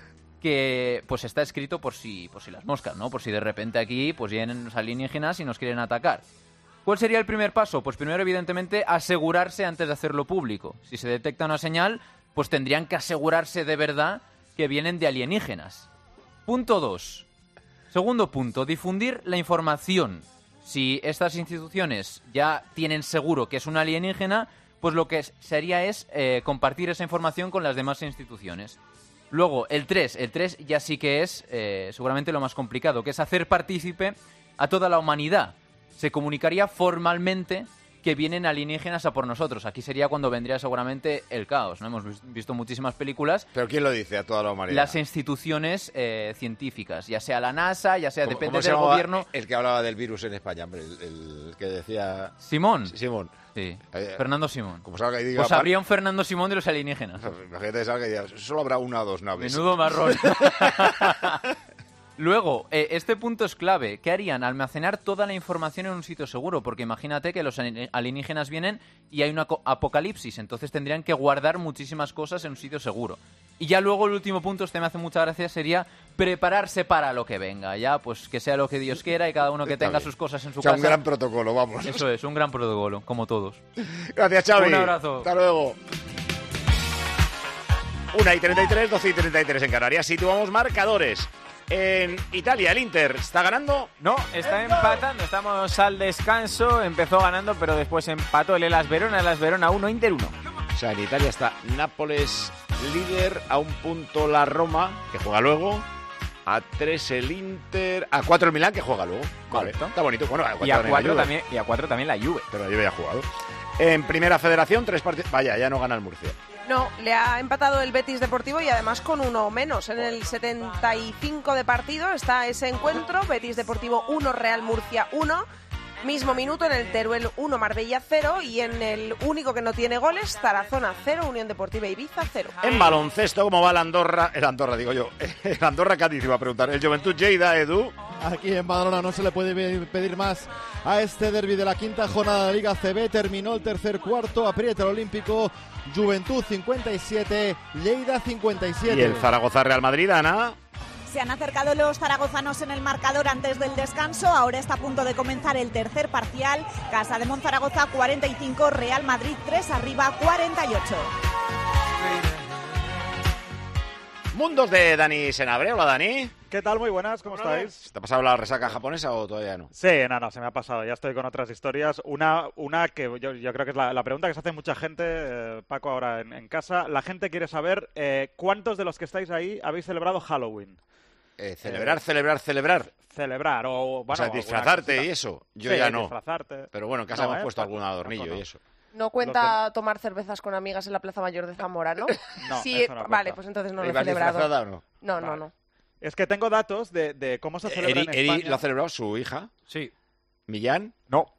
que pues está escrito por si las moscas, ¿no? Por si de repente aquí pues vienen los alienígenas y nos quieren atacar. ¿Cuál sería el primer paso? Pues primero, evidentemente, asegurarse antes de hacerlo público. Si se detecta una señal, pues tendrían que asegurarse de verdad que vienen de alienígenas. Punto 2. Segundo punto, difundir la información. Si estas instituciones ya tienen seguro que es un alienígena, pues lo que sería es compartir esa información con las demás instituciones. Luego, el 3 ya sí que es seguramente lo más complicado, que es hacer partícipe a toda la humanidad. Se comunicaría formalmente que vienen alienígenas a por nosotros. Aquí sería cuando vendría seguramente el caos, ¿no? Hemos visto muchísimas películas. ¿Pero quién lo dice a toda la humanidad? Las instituciones científicas, ya sea la NASA, ya sea depende ¿Cómo se del llamaba gobierno. El que hablaba del virus en España, hombre, el que decía... ¿Simón? Simón. Sí, Fernando Simón. Como salga y diga, pues habría un Fernando Simón de los alienígenas. Imagínate que salga y diga, solo habrá 1 o 2 naves. Menudo marrón. Luego, este punto es clave. ¿Qué harían? Almacenar toda la información en un sitio seguro, porque imagínate que los alienígenas vienen y hay un apocalipsis, entonces tendrían que guardar muchísimas cosas en un sitio seguro. Y ya luego el último punto, me hace mucha gracia, sería prepararse para lo que venga. Ya, pues que sea lo que Dios quiera y cada uno que tenga sus cosas en su casa. Un gran protocolo, vamos. Eso es, un gran protocolo, como todos. Gracias, Xavi. Un abrazo. Hasta luego. 1:33, 12:33 en Canarias. Situamos marcadores. En Italia, el Inter está ganando. No, está empatando. Estamos al descanso. Empezó ganando, pero después empató el Hellas Verona 1, Inter 1. O sea, en Italia está Nápoles líder, a 1 punto la Roma, que juega luego. A 3 el Inter. A 4 el Milán, que juega luego. Vale, está bonito. Bueno, y a 4 también la Juve. Pero la Juve ya ha jugado. En Primera Federación, 3 partidos. Vaya, ya no gana el Murcia. No, le ha empatado el Betis Deportivo y además con 1 menos. En el 75 de partido está ese encuentro. Betis Deportivo 1, Real Murcia 1. Mismo minuto en el Teruel 1, Marbella 0. Y en el único que no tiene goles, Tarazona 0, Unión Deportiva Ibiza 0. En baloncesto, ¿cómo va el Andorra? El Andorra Cádiz iba a preguntar. El Juventud Lleida, Edu. Aquí en Badalona no se le puede pedir más a este derbi de la quinta jornada de Liga CB. Terminó el tercer cuarto, aprieta el Olímpico. Juventud 57, Lleida 57. ¿Y el Zaragoza Real Madrid, Ana? Se han acercado los zaragozanos en el marcador antes del descanso. Ahora está a punto de comenzar el tercer parcial. Casa de Monzaragoza 45, Real Madrid 3 arriba 48. Mundos de Dani Senabre. Hola, Dani. ¿Qué tal? Muy buenas, ¿cómo estáis? ¿Te ha pasado la resaca japonesa o todavía no? Sí, no, se me ha pasado. Ya estoy con otras historias. Una que yo creo que es la pregunta que se hace mucha gente, Paco, ahora en casa. La gente quiere saber cuántos de los que estáis ahí habéis celebrado Halloween. Celebrar. Celebrar o... Bueno, o sea, disfrazarte y eso. Yo sí, ya no. Disfrazarte. Pero bueno, en casa hemos puesto algún adornillo y eso. No cuenta tomar cervezas con amigas en la Plaza Mayor de Zamora, ¿no? No, sí, eso no vale, cuenta. pues entonces no lo he ¿Ibas celebrado. disfrazada o no? No, Vale. no. Es que tengo datos de cómo se celebra en España. ¿Eri lo ha celebrado su hija? Sí. ¿Millán? No.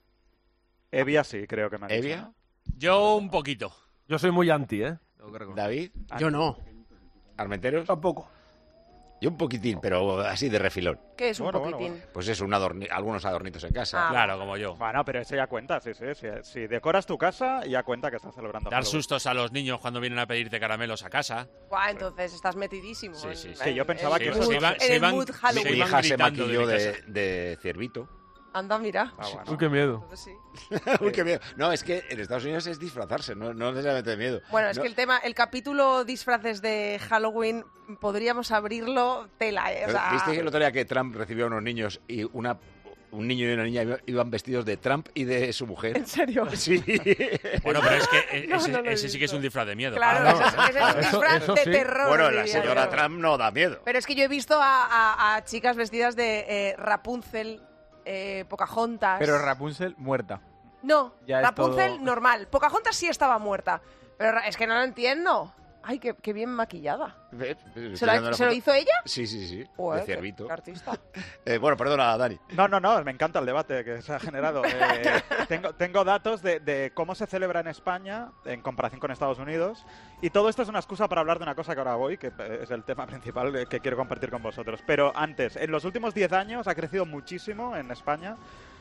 Evia sí, creo que me ha dicho, ¿Evia? ¿no? Yo un poquito. Yo soy muy anti, ¿eh? ¿David? Yo no. ¿Armenteros? Tampoco. Yo un poquitín, pero así de refilón. ¿Qué es un Bueno, poquitín? Pues es algunos adornitos en casa. Ah. Claro, como yo. Bueno, pero eso ya cuenta, sí. Si decoras tu casa, ya cuenta que estás celebrando Dar Halloween. sustos a los niños cuando vienen a pedirte caramelos a casa. Guau, entonces estás metidísimo. Sí, sí, sí. Sí, yo pensaba Sí, que se eso... iban- en se el iban- mood Halloween. Mi se iban hija se gritando maquilló de mi casa. de ciervito. Anda, mira. Ah, bueno. Uy, qué miedo. Entonces sí. Uy, qué miedo. No, es que en Estados Unidos es disfrazarse, no necesariamente de miedo. Bueno, es No, que el capítulo disfraces de Halloween, podríamos abrirlo tela, ¿eh? O sea, ¿Viste que el otro día que Trump recibió a unos niños y un niño y una niña iban vestidos de Trump y de su mujer? ¿En serio? Sí. Bueno, pero es que No, ese, no lo he ese sí que es un disfraz de miedo. Claro, ese es un disfraz eso de sí. terror. Bueno, la diría señora yo. Trump no da miedo. Pero es que yo he visto a chicas vestidas de Rapunzel, Pocahontas. Pero Rapunzel muerta. No, Ya es Rapunzel todo- normal. Pocahontas sí estaba muerta. Pero es que no lo entiendo. Ay, qué bien maquillada. ¿Se lo hizo ella? Sí. Joder, de ciervito. qué artista. Bueno, perdona, Dani. No, me encanta el debate que se ha generado. Tengo datos de cómo se celebra en España en comparación con Estados Unidos. Y todo esto es una excusa para hablar de una cosa que ahora voy, que es el tema principal que quiero compartir con vosotros. Pero antes, en los últimos 10 años ha crecido muchísimo en España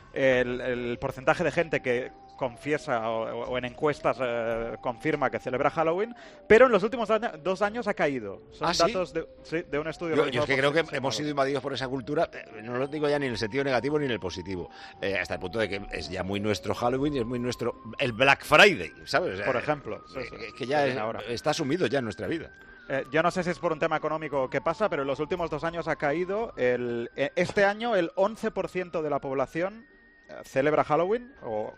el porcentaje de gente que confiesa o en encuestas confirma que celebra Halloween, pero en los últimos 2 años ha caído. Son ¿Sí? datos de un estudio. Yo realizado es que por creo que Sexy hemos Model. sido invadidos por esa cultura, no lo digo ya ni en el sentido negativo ni en el positivo, hasta el punto de que es ya muy nuestro Halloween y es muy nuestro el Black Friday, ¿sabes? O sea, Por ejemplo. Sí. que ya Sí, ahora. está asumido ya en nuestra vida. Yo no sé si es por un tema económico o qué pasa, pero en los últimos 2 años ha caído. Este año el 11% de la población celebra Halloween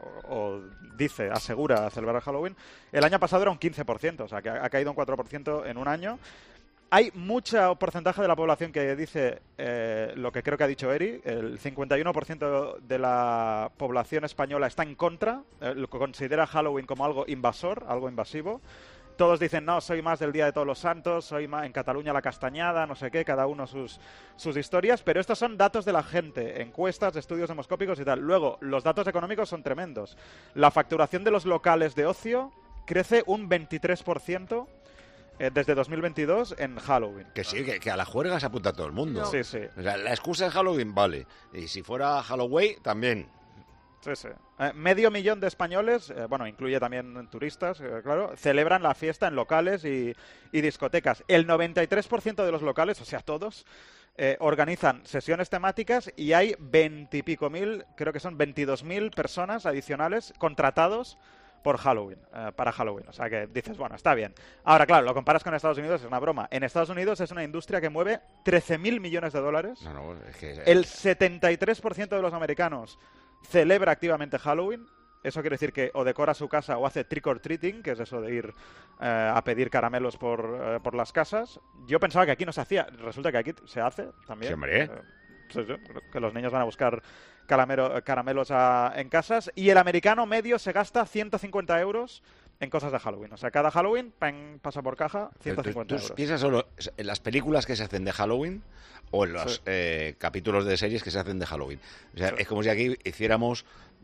o asegura celebrar Halloween. El año pasado era un 15%, o sea que ha caído un 4% en un año. Hay mucho porcentaje de la población que dice lo que creo que ha dicho Eri. El 51% de la población española está en contra, lo que considera Halloween como algo invasor, algo invasivo. Todos dicen, no, soy más del Día de Todos los Santos, soy más en Cataluña la castañada, no sé qué, cada uno sus historias, pero estos son datos de la gente, encuestas, estudios demoscópicos y tal. Luego, los datos económicos son tremendos. La facturación de los locales de ocio crece un 23% desde 2022 en Halloween. Que sí, que a la juerga se apunta todo el mundo. Sí, sí. O sea, la excusa es Halloween, vale. Y si fuera Halloween, también. Sí. 500.000 de españoles, incluye también turistas, claro, celebran la fiesta en locales y discotecas. El 93% de los locales, o sea, todos, organizan sesiones temáticas y hay 20 y pico mil, creo que son 22.000 personas adicionales contratados por Halloween, para Halloween. O sea que dices, bueno, está bien. Ahora, claro, lo comparas con Estados Unidos, es una broma. En Estados Unidos es una industria que mueve 13.000 millones de dólares. No, es que... El 73% de los americanos celebra activamente Halloween. Eso quiere decir que o decora su casa o hace trick or treating, que es eso de ir a pedir caramelos por las casas. Yo pensaba que aquí no se hacía. Resulta que aquí se hace también. Sí, hombre. Sí, que los niños van a buscar caramelos en casas. Y el americano medio se gasta 150 euros en cosas de Halloween. O sea, cada Halloween pasa por caja 150 euros. ¿Tú piensas solo en las películas que se hacen de Halloween o en los capítulos de series que se hacen de Halloween? O sea, es como si aquí hiciéramos,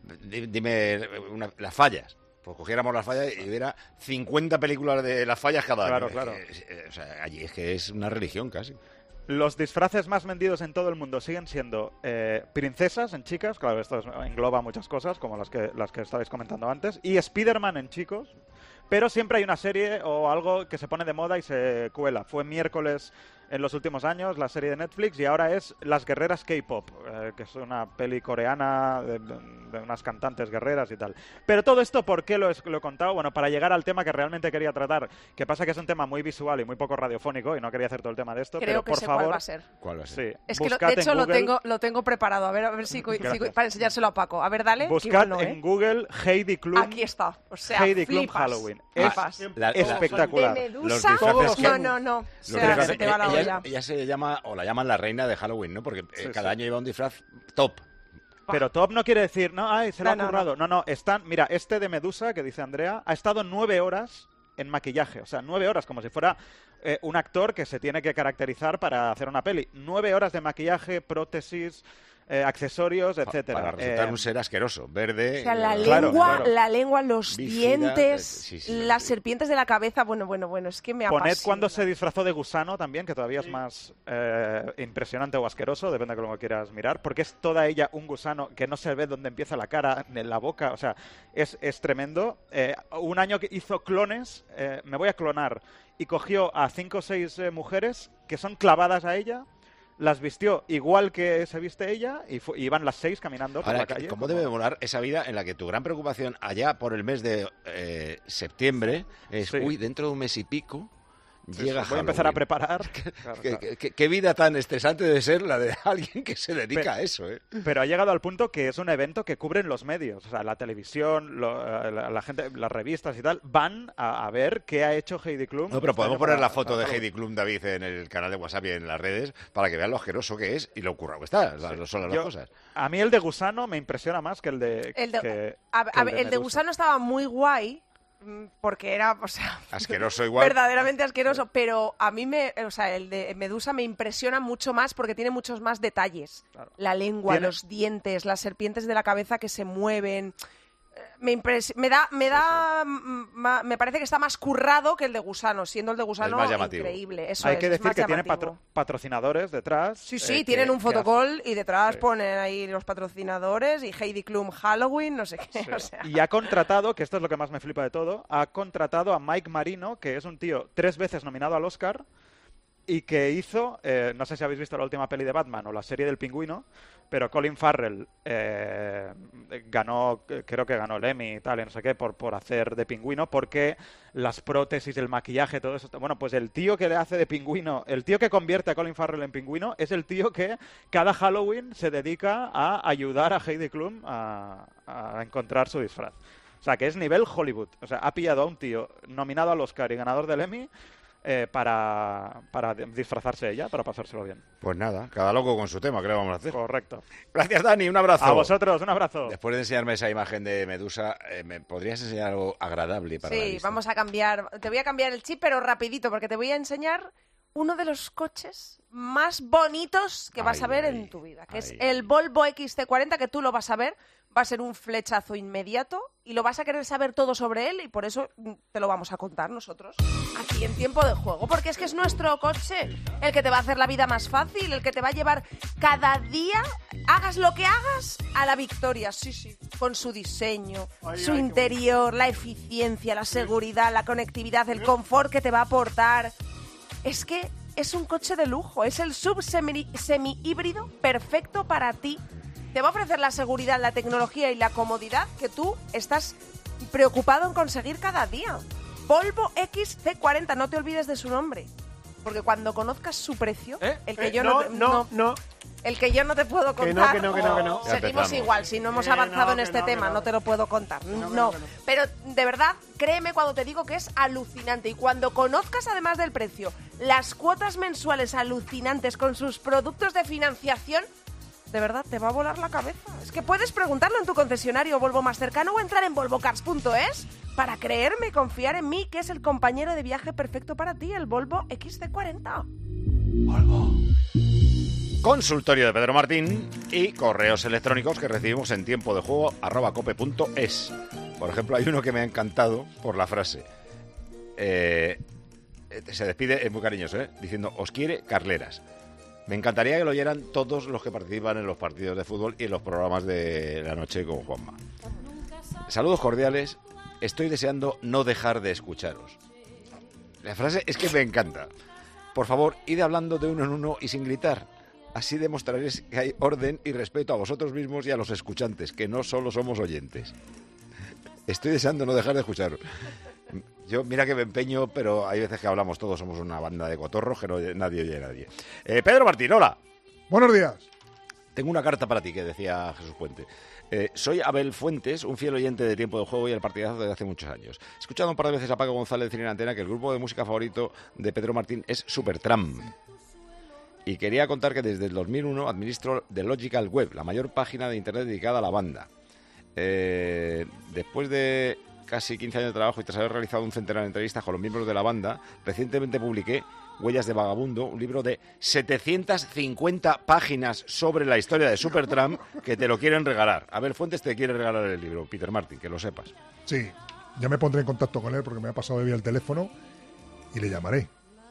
dime, las fallas. Pues cogiéramos las fallas y hubiera 50 películas de las fallas cada año. Claro. O sea, allí es que es una religión casi. Los disfraces más vendidos en todo el mundo siguen siendo princesas en chicas, claro, esto engloba muchas cosas, como las que estabais comentando antes, y Spider-Man en chicos, pero siempre hay una serie o algo que se pone de moda y se cuela. Fue miércoles en los últimos años, la serie de Netflix, y ahora es Las Guerreras K-Pop, que es una peli coreana de unas cantantes guerreras y tal. Pero todo esto, ¿por qué lo he contado? Bueno, para llegar al tema que realmente quería tratar, que pasa que es un tema muy visual y muy poco radiofónico, y no quería hacer todo el tema de esto, Creo pero que por sé favor... cuál va a ser. ¿Cuál va a ser? Sí, es que, de hecho, lo tengo preparado. A ver si para enseñárselo a Paco. A ver, dale. Buscad en Google Heidi Klum. Aquí está. O sea, Heidi Klum flipas. Halloween. Flipas. Es espectacular. De Medusa. No. O sea, se te va la olla. Ella se llama, o la llaman la reina de Halloween, ¿no? Porque cada año lleva un disfraz top. Pero top no quiere decir, se lo ha currado. No, mira, este de Medusa, que dice Andrea, ha estado 9 horas en maquillaje. O sea, 9 horas, como si fuera un actor que se tiene que caracterizar para hacer una peli. 9 horas de maquillaje, prótesis, accesorios, etcétera. Para resultar un ser asqueroso, verde. O sea, la lengua, los dientes, las serpientes de la cabeza. Bueno, es que me apasiona. Poned cuando se disfrazó de gusano también, que todavía es más impresionante o asqueroso, depende de cómo quieras mirar, porque es toda ella un gusano que no se ve dónde empieza la cara, en la boca, o sea, es tremendo. Un año que hizo clones, me voy a clonar, y cogió a 5 o 6 mujeres que son clavadas a ella, las vistió igual que se viste ella y iban las 6 caminando por la calle. ¿Cómo debe volar esa vida en la que tu gran preocupación allá por el mes de septiembre es, dentro de un mes y pico llega voy a empezar a preparar. ¿Qué vida tan estresante debe ser la de alguien que se dedica a eso? Pero ha llegado al punto que es un evento que cubren los medios, o sea, la televisión, la gente, las revistas y tal, van a ver qué ha hecho Heidi Klum. No, pero podemos poner la foto de Heidi Klum, David, en el canal de WhatsApp y en las redes para que vean lo asqueroso que es y lo currado que está. Son las dos cosas. A mí el de gusano me impresiona más que el de... El de gusano estaba muy guay, porque era, o sea, asqueroso igual. Verdaderamente asqueroso, pero a mí el de Medusa me impresiona mucho más porque tiene muchos más detalles. Claro. La lengua, los dientes, las serpientes de la cabeza que se mueven. Me parece que está más currado que el de gusano, siendo el de gusano increíble. Hay que decir que tiene patrocinadores detrás. Sí, tienen un fotocall y detrás ponen ahí los patrocinadores y Heidi Klum Halloween, no sé qué. Sí. O sea. Y ha contratado, que esto es lo que más me flipa de todo, ha contratado a Mike Marino, que es un tío 3 veces nominado al Oscar y que hizo, no sé si habéis visto la última peli de Batman o la serie del Pingüino, pero Colin Farrell creo que ganó el Emmy y tal, no sé qué, por hacer de Pingüino, porque las prótesis, el maquillaje, todo eso. Bueno, pues el tío que le hace de Pingüino, el tío que convierte a Colin Farrell en Pingüino, es el tío que cada Halloween se dedica a ayudar a Heidi Klum a encontrar su disfraz. O sea, que es nivel Hollywood. O sea, ha pillado a un tío nominado al Oscar y ganador del Emmy para disfrazarse ella, para pasárselo bien. Pues nada, cada loco con su tema, ¿qué le vamos a hacer? Correcto. Gracias, Dani, un abrazo. A vosotros, un abrazo. Después de enseñarme esa imagen de Medusa, ¿me podrías enseñar algo agradable para la vista? Sí, vamos a cambiar, te voy a cambiar el chip, pero rapidito, porque te voy a enseñar uno de los coches más bonitos que vas a ver en tu vida, que es el Volvo XC40, que tú lo vas a ver, va a ser un flechazo inmediato y lo vas a querer saber todo sobre él y por eso te lo vamos a contar nosotros aquí en Tiempo de Juego, porque es que es nuestro coche el que te va a hacer la vida más fácil, el que te va a llevar cada día, hagas lo que hagas, a la victoria, sí, con su diseño, su interior, la eficiencia, la seguridad, la conectividad, el confort que te va a aportar. Es que es un coche de lujo, es el sub semi-híbrido perfecto para ti. Te va a ofrecer la seguridad, la tecnología y la comodidad que tú estás preocupado en conseguir cada día. Volvo XC40, no te olvides de su nombre, porque cuando conozcas su precio, el que yo el que yo no te puedo contar, que no. Seguimos igual, si no hemos avanzado en este tema, no te lo puedo contar. No. Pero de verdad, créeme cuando te digo que es alucinante. Y cuando conozcas, además del precio, las cuotas mensuales alucinantes con sus productos de financiación, de verdad, te va a volar la cabeza. Es que puedes preguntarlo en tu concesionario Volvo más cercano o entrar en volvocars.es para creerme y confiar en mí, que es el compañero de viaje perfecto para ti, el Volvo XC40. Volvo. Consultorio de Pedro Martín y correos electrónicos que recibimos en tiempodejuego@cope.es. Por ejemplo, hay uno que me ha encantado por la frase. Se despide, es muy cariñoso, diciendo: os quiere Carleras. Me encantaría que lo oyeran todos los que participan en los partidos de fútbol y en los programas de la noche con Juanma. Saludos cordiales, estoy deseando no dejar de escucharos. La frase es que me encanta. Por favor, id hablando de uno en uno y sin gritar. Así demostraréis que hay orden y respeto a vosotros mismos y a los escuchantes, que no solo somos oyentes. Estoy deseando no dejar de escucharos. Yo, mira que me empeño, pero hay veces que hablamos todos, somos una banda de cotorros que nadie oye a nadie. Pedro Martín, hola. Buenos días. Tengo una carta para ti, que decía Jesús Puente. Soy Abel Fuentes, un fiel oyente de Tiempo de Juego y el partidazo desde hace muchos años. He escuchado un par de veces a Paco González decir en antena que el grupo de música favorito de Pedro Martín es Supertramp. Y quería contar que desde el 2001 administro The Logical Web, la mayor página de internet dedicada a la banda. Después de casi 15 años de trabajo y tras haber realizado un centenar de entrevistas con los miembros de la banda, recientemente publiqué Huellas de Vagabundo, un libro de 750 páginas sobre la historia de Supertramp que te lo quieren regalar. Abel Fuentes te quiere regalar el libro, Peter Martin, que lo sepas. Sí, ya me pondré en contacto con él porque me ha pasado de vía el teléfono y le llamaré.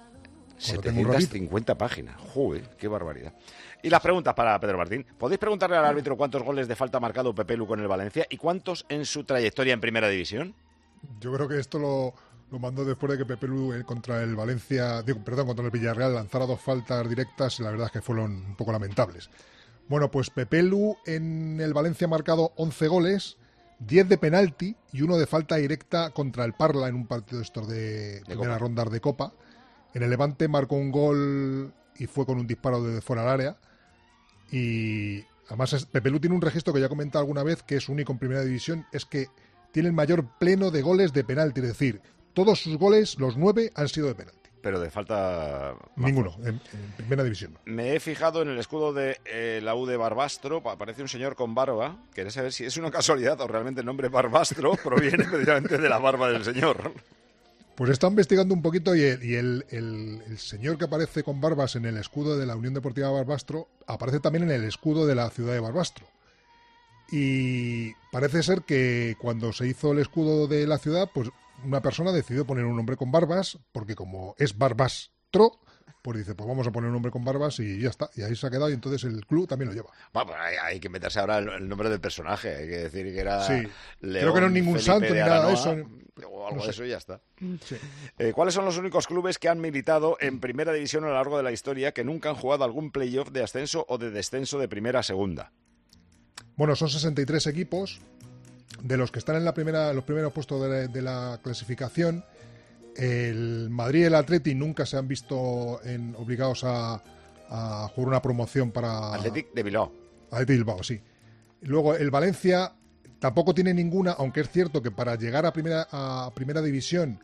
750 páginas. Joder, qué barbaridad. Y las preguntas para Pedro Martín. ¿Podéis preguntarle al árbitro cuántos goles de falta ha marcado Pepe Lu con el Valencia y cuántos en su trayectoria en Primera División? Yo creo que esto lo mandó después de que Pepe Lu contra el Valencia, contra el Villarreal lanzara 2 faltas directas y la verdad es que fueron un poco lamentables. Bueno, pues Pepe Lu en el Valencia ha marcado 11 goles, 10 de penalti y 1 de falta directa contra el Parla en un partido de primera ronda de Copa. En el Levante marcó un gol y fue con un disparo desde fuera del área. Y además Pepe Lu tiene un registro que ya he comentado alguna vez, que es único en Primera División, es que tiene el mayor pleno de goles de penalti. Es decir, todos sus goles, los 9, han sido de penalti. Pero de falta... Ninguno, en Primera División. Me he fijado en el escudo de la U de Barbastro, aparece un señor con barba. Quería saber si es una casualidad o realmente el nombre Barbastro proviene precisamente de la barba del señor. Pues está investigando un poquito y el señor que aparece con barbas en el escudo de la Unión Deportiva Barbastro aparece también en el escudo de la ciudad de Barbastro. Y parece ser que cuando se hizo el escudo de la ciudad, pues una persona decidió poner un nombre con barbas, porque como es Barbastro, pues dice, pues vamos a poner un nombre con barbas y ya está. Y ahí se ha quedado y entonces el club también lo lleva. Bueno, pues hay que meterse ahora el nombre del personaje. Hay que decir que era sí. León, creo que no es ningún Felipe santo ni nada de eso. O algo no sé. de eso y ya está. Sí. ¿Cuáles son los únicos clubes que han militado en Primera División a lo largo de la historia que nunca han jugado algún playoff de ascenso o de descenso de Primera a Segunda? Bueno, son 63 equipos. De los que están en los primeros puestos de la clasificación, el Madrid y el Atleti nunca se han visto obligados a jugar una promoción para... Athletic de Bilbao. Athletic de Bilbao, sí. Luego el Valencia tampoco tiene ninguna, aunque es cierto que para llegar a primera división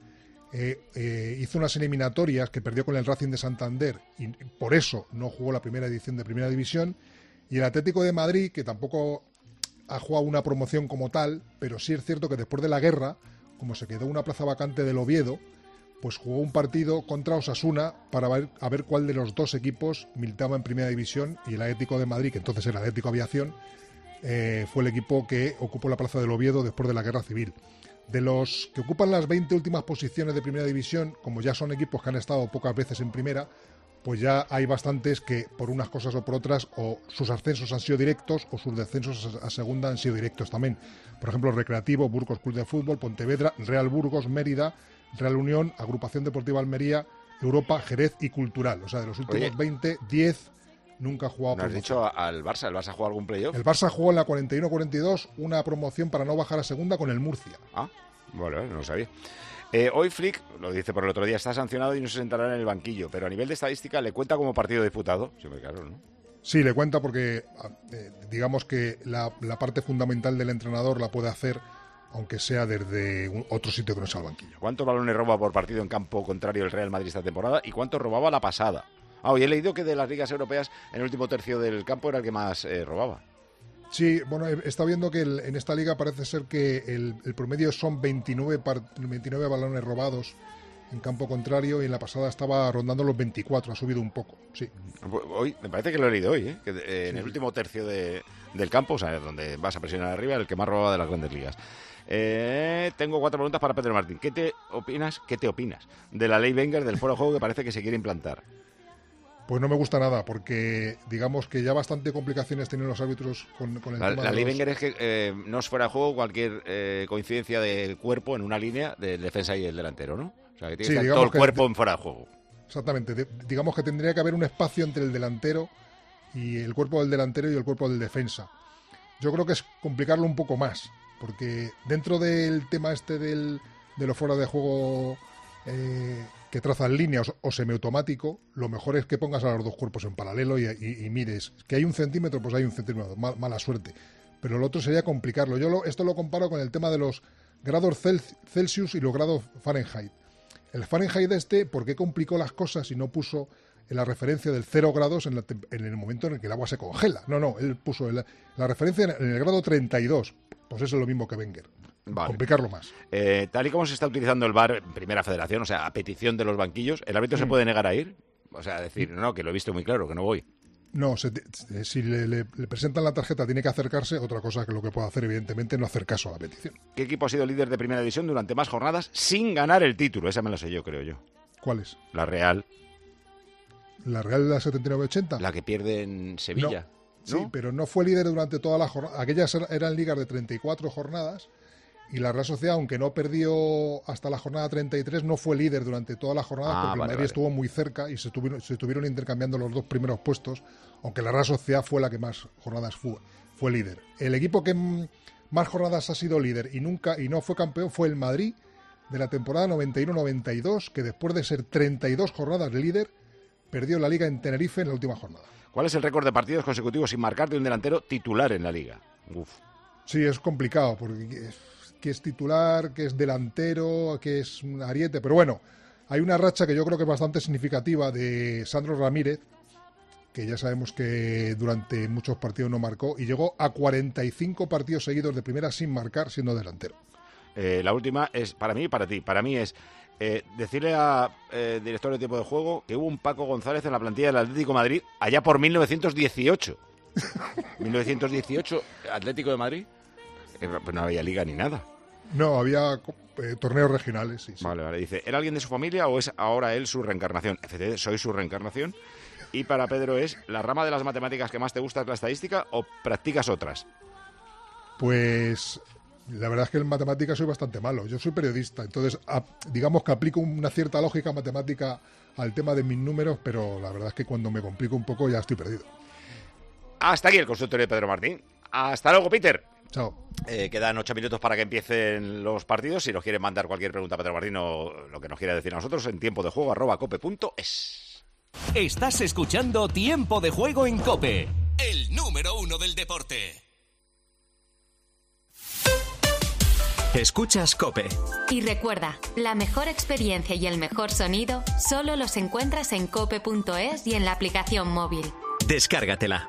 hizo unas eliminatorias que perdió con el Racing de Santander y por eso no jugó la primera edición de Primera División. Y el Atlético de Madrid, que tampoco ha jugado una promoción como tal, pero sí es cierto que después de la guerra, como se quedó una plaza vacante del Oviedo, pues jugó un partido contra Osasuna para ver cuál de los dos equipos militaba en Primera División, y el Atlético de Madrid, que entonces era Atlético Aviación, fue el equipo que ocupó la plaza del Oviedo después de la Guerra Civil. De los que ocupan las 20 últimas posiciones de Primera División, como ya son equipos que han estado pocas veces en Primera, pues ya hay bastantes que por unas cosas o por otras o sus ascensos han sido directos o sus descensos a Segunda han sido directos también. Por ejemplo, Recreativo, Burgos Club de Fútbol, Pontevedra, Real Burgos, Mérida, Real Unión, Agrupación Deportiva Almería, Europa, Jerez y Cultural. O sea, de los últimos 20, 10 nunca ha jugado. ¿No has dicho al Barça? ¿El Barça ha jugado algún playoff? El Barça jugó en la 41-42 una promoción para no bajar a Segunda con el Murcia. Ah, bueno, no lo sabía. Hoy Flick, lo dice por el otro día, está sancionado y no se sentará en el banquillo, pero a nivel de estadística le cuenta como partido disputado. Sí, claro, ¿no? Sí, le cuenta porque digamos que la parte fundamental del entrenador la puede hacer aunque sea desde otro sitio que no sea el banquillo. ¿Cuántos balones roba por partido en campo contrario el Real Madrid esta temporada y cuántos robaba la pasada? Hoy he leído que de las ligas europeas en el último tercio del campo era el que más robaba. Sí, bueno, está viendo que en esta liga parece ser que el promedio son 29 balones robados en campo contrario y en la pasada estaba rondando los 24, ha subido un poco, sí. Hoy, me parece que lo he leído hoy, que en el último tercio del campo, o sea, donde vas a presionar arriba, el que más robaba de las grandes ligas. Tengo 4 preguntas para Pedro Martín. ¿Qué te opinas de la ley Wenger del fuera de juego que parece que se quiere implantar? Pues no me gusta nada, porque digamos que ya bastante complicaciones tienen los árbitros con el tema La ley Wenger es que no es fuera de juego cualquier coincidencia del cuerpo en una línea del defensa y el delantero, ¿no? O sea, que tiene que estar todo el cuerpo en fuera de juego. Exactamente. Digamos que tendría que haber un espacio entre el delantero y el cuerpo del delantero y el cuerpo del defensa. Yo creo que es complicarlo un poco más, porque dentro del tema este de los fuera de juego que trazan líneas o semiautomático, lo mejor es que pongas a los dos cuerpos en paralelo y mires. Que hay 1 centímetro, pues hay 1 centímetro, mala suerte. Pero lo otro sería complicarlo. Esto lo comparo con el tema de los grados Celsius y los grados Fahrenheit. El Fahrenheit ¿por qué complicó las cosas y no puso en la referencia del 0 grados en el momento en el que el agua se congela? No, él puso la referencia en el grado 32. Pues eso es lo mismo que Wenger. Vale. Complicarlo más. Tal y como se está utilizando el VAR en Primera Federación, o sea, a petición de los banquillos, ¿el árbitro se puede negar a ir? O sea, decir, no, que lo he visto muy claro, que no voy. No, si le presentan la tarjeta tiene que acercarse. Otra cosa que lo que puede hacer, evidentemente, no hacer caso a la petición. ¿Qué equipo ha sido líder de Primera División durante más jornadas sin ganar el título? Esa me la sé yo, creo yo. ¿Cuál es? La Real. ¿La Real de la 79-80? La que pierde en Sevilla. No. Sí, pero no fue líder durante toda la jornada. Aquellas eran ligas de 34 jornadas y la Real Sociedad, aunque no perdió hasta la jornada 33, no fue líder durante toda la jornada porque el Madrid estuvo muy cerca y se estuvieron intercambiando los 2 primeros puestos, aunque la Real Sociedad fue la que más jornadas fue líder. El equipo que más jornadas ha sido líder y no fue campeón fue el Madrid de la temporada 91-92, que después de ser 32 jornadas líder, perdió la Liga en Tenerife en la última jornada. ¿Cuál es el récord de partidos consecutivos sin marcar de un delantero titular en la Liga? Uf. Sí, es complicado, porque que es titular, que es delantero, que es un ariete, pero bueno, hay una racha que yo creo que es bastante significativa de Sandro Ramírez, que ya sabemos que durante muchos partidos no marcó, y llegó a 45 partidos seguidos de primera sin marcar, siendo delantero. La última es para mí y para ti. Para mí es decirle a director de tiempo de juego que hubo un Paco González en la plantilla del Atlético de Madrid allá por 1918. 1918, Atlético de Madrid. Pues no había liga ni nada. No, había torneos regionales, sí. Vale. Dice, ¿era alguien de su familia o es ahora él su reencarnación? Efectivamente, soy su reencarnación. Y para Pedro es, ¿la rama de las matemáticas que más te gusta es la estadística o practicas otras? Pues la verdad es que en matemáticas soy bastante malo. Yo soy periodista, entonces digamos que aplico una cierta lógica matemática al tema de mis números, pero la verdad es que cuando me complico un poco ya estoy perdido. Hasta aquí el consultorio de Pedro Martín. Hasta luego, Peter. Chao. Quedan 8 minutos para que empiecen los partidos. Si nos quieren mandar cualquier pregunta a Pedro Martín o lo que nos quiera decir a nosotros, en tiempo de juego @cope.es. Estás escuchando Tiempo de Juego en COPE, el número 1 del deporte. Escuchas COPE. Y recuerda, la mejor experiencia y el mejor sonido solo los encuentras en cope.es y en la aplicación móvil. Descárgatela.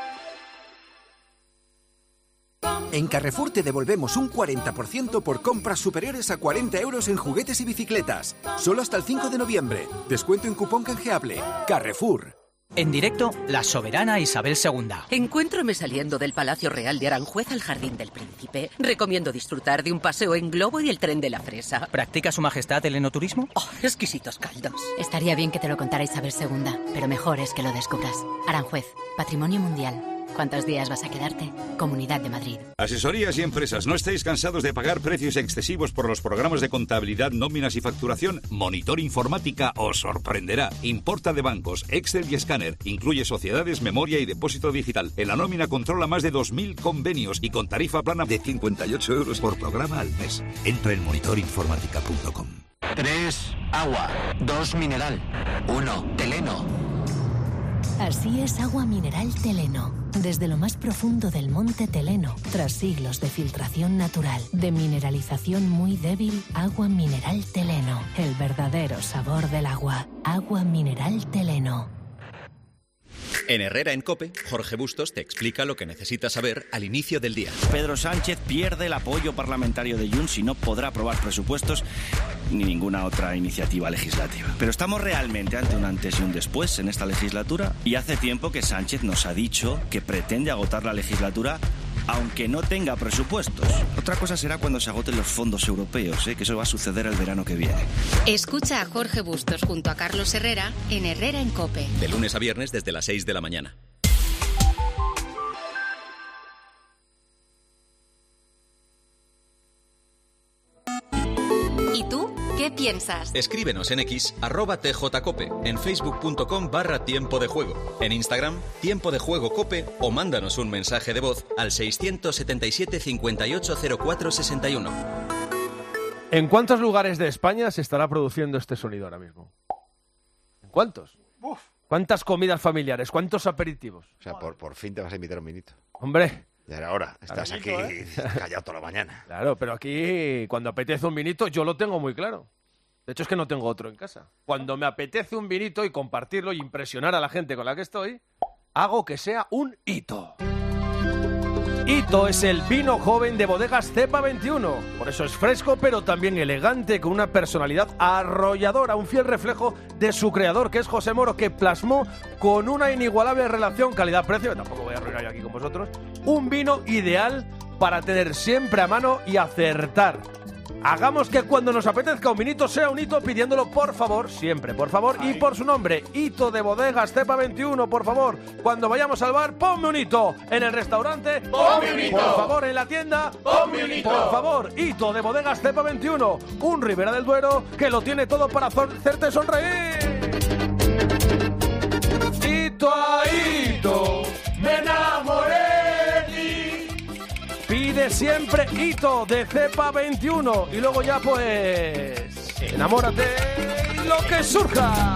En Carrefour te devolvemos un 40% por compras superiores a 40 euros en juguetes y bicicletas. Solo hasta el 5 de noviembre. Descuento en cupón canjeable. Carrefour. En directo, la soberana Isabel II. Encuéntrome saliendo del Palacio Real de Aranjuez al Jardín del Príncipe. Recomiendo disfrutar de un paseo en globo y el tren de la fresa. ¿Practica su majestad el enoturismo? ¡Oh, exquisitos caldos! Estaría bien que te lo contara Isabel II, pero mejor es que lo descubras. Aranjuez, Patrimonio Mundial. ¿Cuántos días vas a quedarte? Comunidad de Madrid. Asesorías y empresas, ¿no estáis cansados de pagar precios excesivos por los programas de contabilidad, nóminas y facturación? Monitor Informática os sorprenderá. Importa de bancos, Excel y escáner. Incluye sociedades, memoria y depósito digital. En la nómina controla más de 2.000 convenios y con tarifa plana de 58 euros por programa al mes. Entra en monitorinformática.com. 3, agua. 2, mineral. 1, teleno. Así es agua mineral Teleno, desde lo más profundo del monte Teleno, tras siglos de filtración natural, de mineralización muy débil, agua mineral Teleno, el verdadero sabor del agua, agua mineral Teleno. En Herrera en COPE, Jorge Bustos te explica lo que necesitas saber al inicio del día. Pedro Sánchez pierde el apoyo parlamentario de Junts y no podrá aprobar presupuestos ni ninguna otra iniciativa legislativa. Pero estamos realmente ante un antes y un después en esta legislatura y hace tiempo que Sánchez nos ha dicho que pretende agotar la legislatura aunque no tenga presupuestos. Otra cosa será cuando se agoten los fondos europeos, que eso va a suceder el verano que viene. Escucha a Jorge Bustos junto a Carlos Herrera en Herrera en COPE. De lunes a viernes desde las 6 de la mañana. ¿Y tú? ¿Qué piensas? Escríbenos en X, @tjcope, en facebook.com/tiempo de juego, en Instagram, Tiempo de Juego Cope, o mándanos un mensaje de voz al 677 580461. ¿En cuántos lugares de España se estará produciendo este sonido ahora mismo? ¿En cuántos? ¿Cuántas comidas familiares? ¿Cuántos aperitivos? O sea, por fin te vas a invitar un vinito. Hombre. Ya era hora. Estás aquí callado toda la mañana. Claro, pero aquí cuando apetece un vinito yo lo tengo muy claro. De hecho es que no tengo otro en casa. Cuando me apetece un vinito y compartirlo y impresionar a la gente con la que estoy, hago que sea un hito. Hito es el vino joven de bodegas Cepa 21. Por eso es fresco, pero también elegante, con una personalidad arrolladora, un fiel reflejo de su creador, que es José Moro, que plasmó con una inigualable relación calidad-precio, que tampoco voy a arruinar yo aquí con vosotros, un vino ideal para tener siempre a mano y acertar. Hagamos que cuando nos apetezca un vinito sea un hito pidiéndolo por favor, siempre por favor, y por su nombre, Hito de Bodegas Cepa 21, por favor. Cuando vayamos al bar, ponme un hito. En el restaurante, ponme un hito. Por favor, en la tienda, ponme un hito. Por favor, Hito de Bodegas Cepa 21, un Ribera del Duero que lo tiene todo para hacerte sonreír. Hito a hito, me enamoré de ti. Pide siempre Hito de Cepa 21 y luego ya pues enamórate y lo que surja.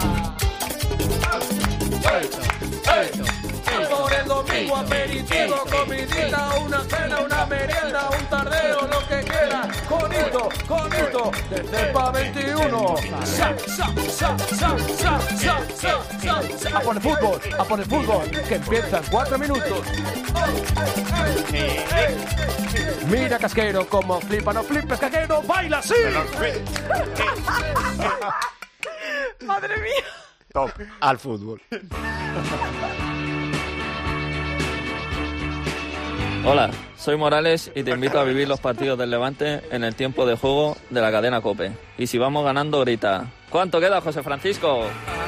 Por el domingo aperitivo, comidita, una cena, una merienda, un tardeo, lo que quiera. Con Hito de Cepa 21. A por el fútbol, que empieza en 4 minutos. Mira, Casquero, como flipa, no flipes, Casquero, baila así. Madre mía. Top al fútbol. Hola, soy Morales y te invito a vivir los partidos del Levante en el tiempo de juego de la cadena COPE. Y si vamos ganando, grita: ¿cuánto queda, José Francisco?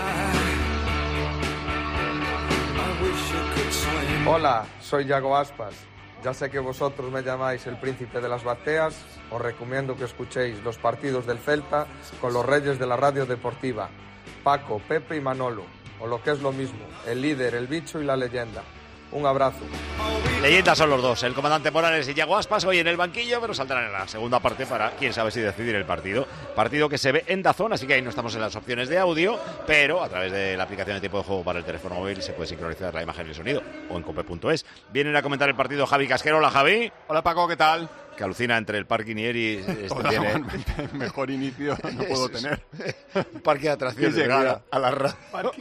Hola, soy Yago Aspas. Ya sé que vosotros me llamáis el príncipe de las bateas. Os recomiendo que escuchéis los partidos del Celta con los reyes de la radio deportiva, Paco, Pepe y Manolo, o lo que es lo mismo, el líder, el bicho y la leyenda. Un abrazo. Leyendas son los dos, el comandante Morales y Yago Aspas, hoy en el banquillo, pero saldrán en la segunda parte para quién sabe si decidir el partido. Partido que se ve en DAZN, así que ahí no estamos en las opciones de audio, pero a través de la aplicación de tiempo de juego para el teléfono móvil se puede sincronizar la imagen y el sonido, o en cope.es. Vienen a comentar el partido Javi Casquero. Hola, Javi. Hola, Paco, ¿qué tal? Que alucina entre el parking y Eri. Tiene... Mejor inicio no puedo tener. Un parque de atracciones a la radio.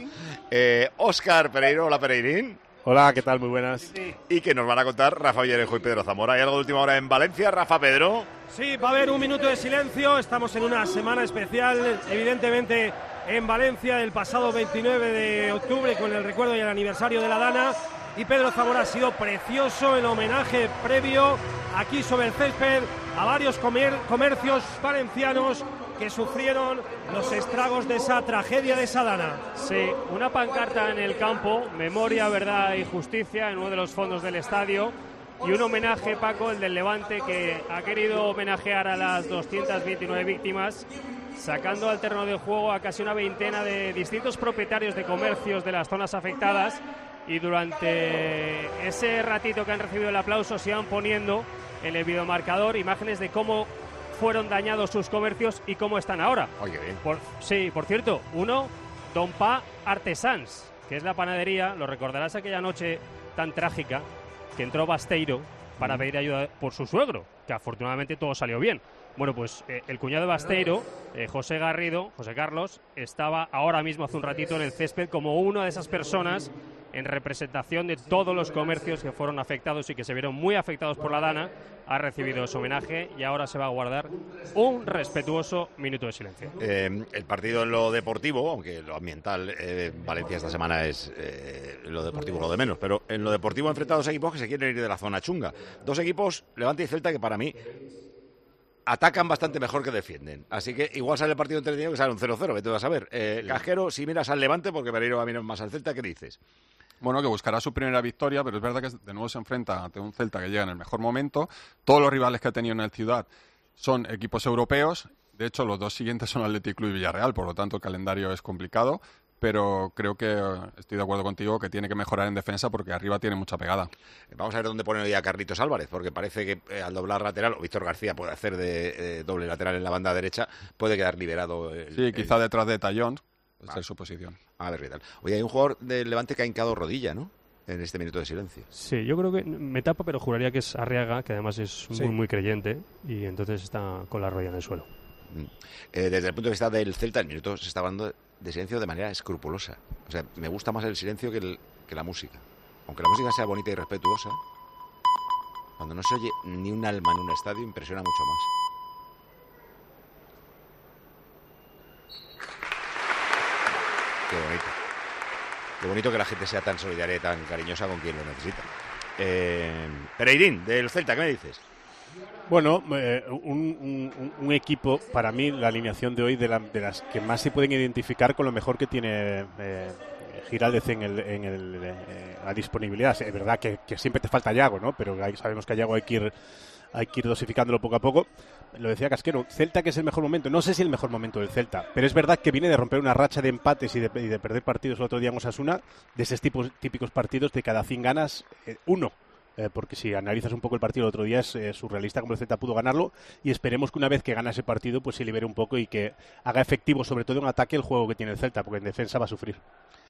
Óscar Pereiro. Hola, Pereirín. Hola, ¿qué tal? Muy buenas. Y que nos van a contar Rafa Villarejo y Pedro Zamora. ¿Hay algo de última hora en Valencia, Rafa, Pedro? Sí, va a haber un minuto de silencio. Estamos en una semana especial, evidentemente, en Valencia, el pasado 29 de octubre, con el recuerdo y el aniversario de la Dana. Y Pedro Zamora ha sido precioso el homenaje previo aquí sobre el césped a varios comercios valencianos que sufrieron los estragos de esa tragedia de esa Dana. Sí, una pancarta en el campo, memoria, verdad y justicia, en uno de los fondos del estadio, y un homenaje, Paco, el del Levante, que ha querido homenajear a las 229 víctimas, sacando al terreno de juego a casi una veintena de distintos propietarios de comercios de las zonas afectadas, y durante ese ratito que han recibido el aplauso se iban poniendo en el videomarcador imágenes de cómo fueron dañados sus comercios y cómo están ahora. Oye, bien. Por cierto, uno, Don Pa Artesans, que es la panadería, lo recordarás aquella noche tan trágica que entró Basteiro para pedir ayuda por su suegro, que afortunadamente todo salió bien. Bueno, pues el cuñado de Basteiro, José Carlos, estaba ahora mismo hace un ratito en el césped como una de esas personas en representación de todos los comercios que fueron afectados y que se vieron muy afectados por la Dana. Ha recibido su homenaje y ahora se va a guardar un respetuoso minuto de silencio. El partido en lo deportivo, aunque lo ambiental, Valencia esta semana es lo deportivo lo de menos, pero en lo deportivo enfrenta a dos equipos que se quieren ir de la zona chunga. Dos equipos, Levante y Celta, que para mí atacan bastante mejor que defienden. Así que igual sale el partido entretenido que sale un 0-0, que te vas a ver. Casquero, si miras al Levante, porque Pereiro va a mirar más al Celta, ¿qué dices? Bueno, que buscará su primera victoria, pero es verdad que de nuevo se enfrenta ante un Celta que llega en el mejor momento. Todos los rivales que ha tenido en el Ciudad son equipos europeos De hecho, los dos siguientes son Athletic Club y Villarreal, por lo tanto el calendario es complicado, pero creo que estoy de acuerdo contigo que tiene que mejorar en defensa porque arriba tiene mucha pegada. Vamos a ver dónde pone hoy a Carlitos Álvarez, porque parece que al doblar lateral, o Víctor García puede hacer de doble lateral en la banda derecha, puede quedar liberado. Quizá detrás de Tallón, esa es su posición. A ver qué tal. Oye, hay un jugador del Levante que ha hincado rodilla, ¿no?, en este minuto de silencio. Sí, yo creo que me tapa, pero juraría que es Arriaga, que además es muy creyente, y entonces está con la rodilla en el suelo. Desde el punto de vista del Celta, el minuto se está hablando de silencio de manera escrupulosa. O sea, me gusta más el silencio que la música. Aunque la música sea bonita y respetuosa, cuando no se oye ni un alma en un estadio, impresiona mucho más. Qué bonito. Qué bonito que la gente sea tan solidaria y tan cariñosa con quien lo necesita. Pereirín, del Celta, ¿qué me dices? Bueno, un equipo, para mí, la alineación de hoy, de las que más se pueden identificar con lo mejor que tiene Giraldez a disponibilidad. Es verdad que siempre te falta Yago, ¿no? Pero sabemos que a Yago hay que ir dosificándolo poco a poco. Lo decía Casquero, Celta que es el mejor momento. No sé si el mejor momento del Celta, pero es verdad que viene de romper una racha de empates y de perder partidos el otro día en Osasuna, de esos típicos partidos de cada 100 ganas, uno. Porque si analizas un poco el partido el otro día es surrealista como el Celta pudo ganarlo, y esperemos que una vez que gana ese partido pues se libere un poco y que haga efectivo sobre todo en ataque el juego que tiene el Celta, porque en defensa va a sufrir.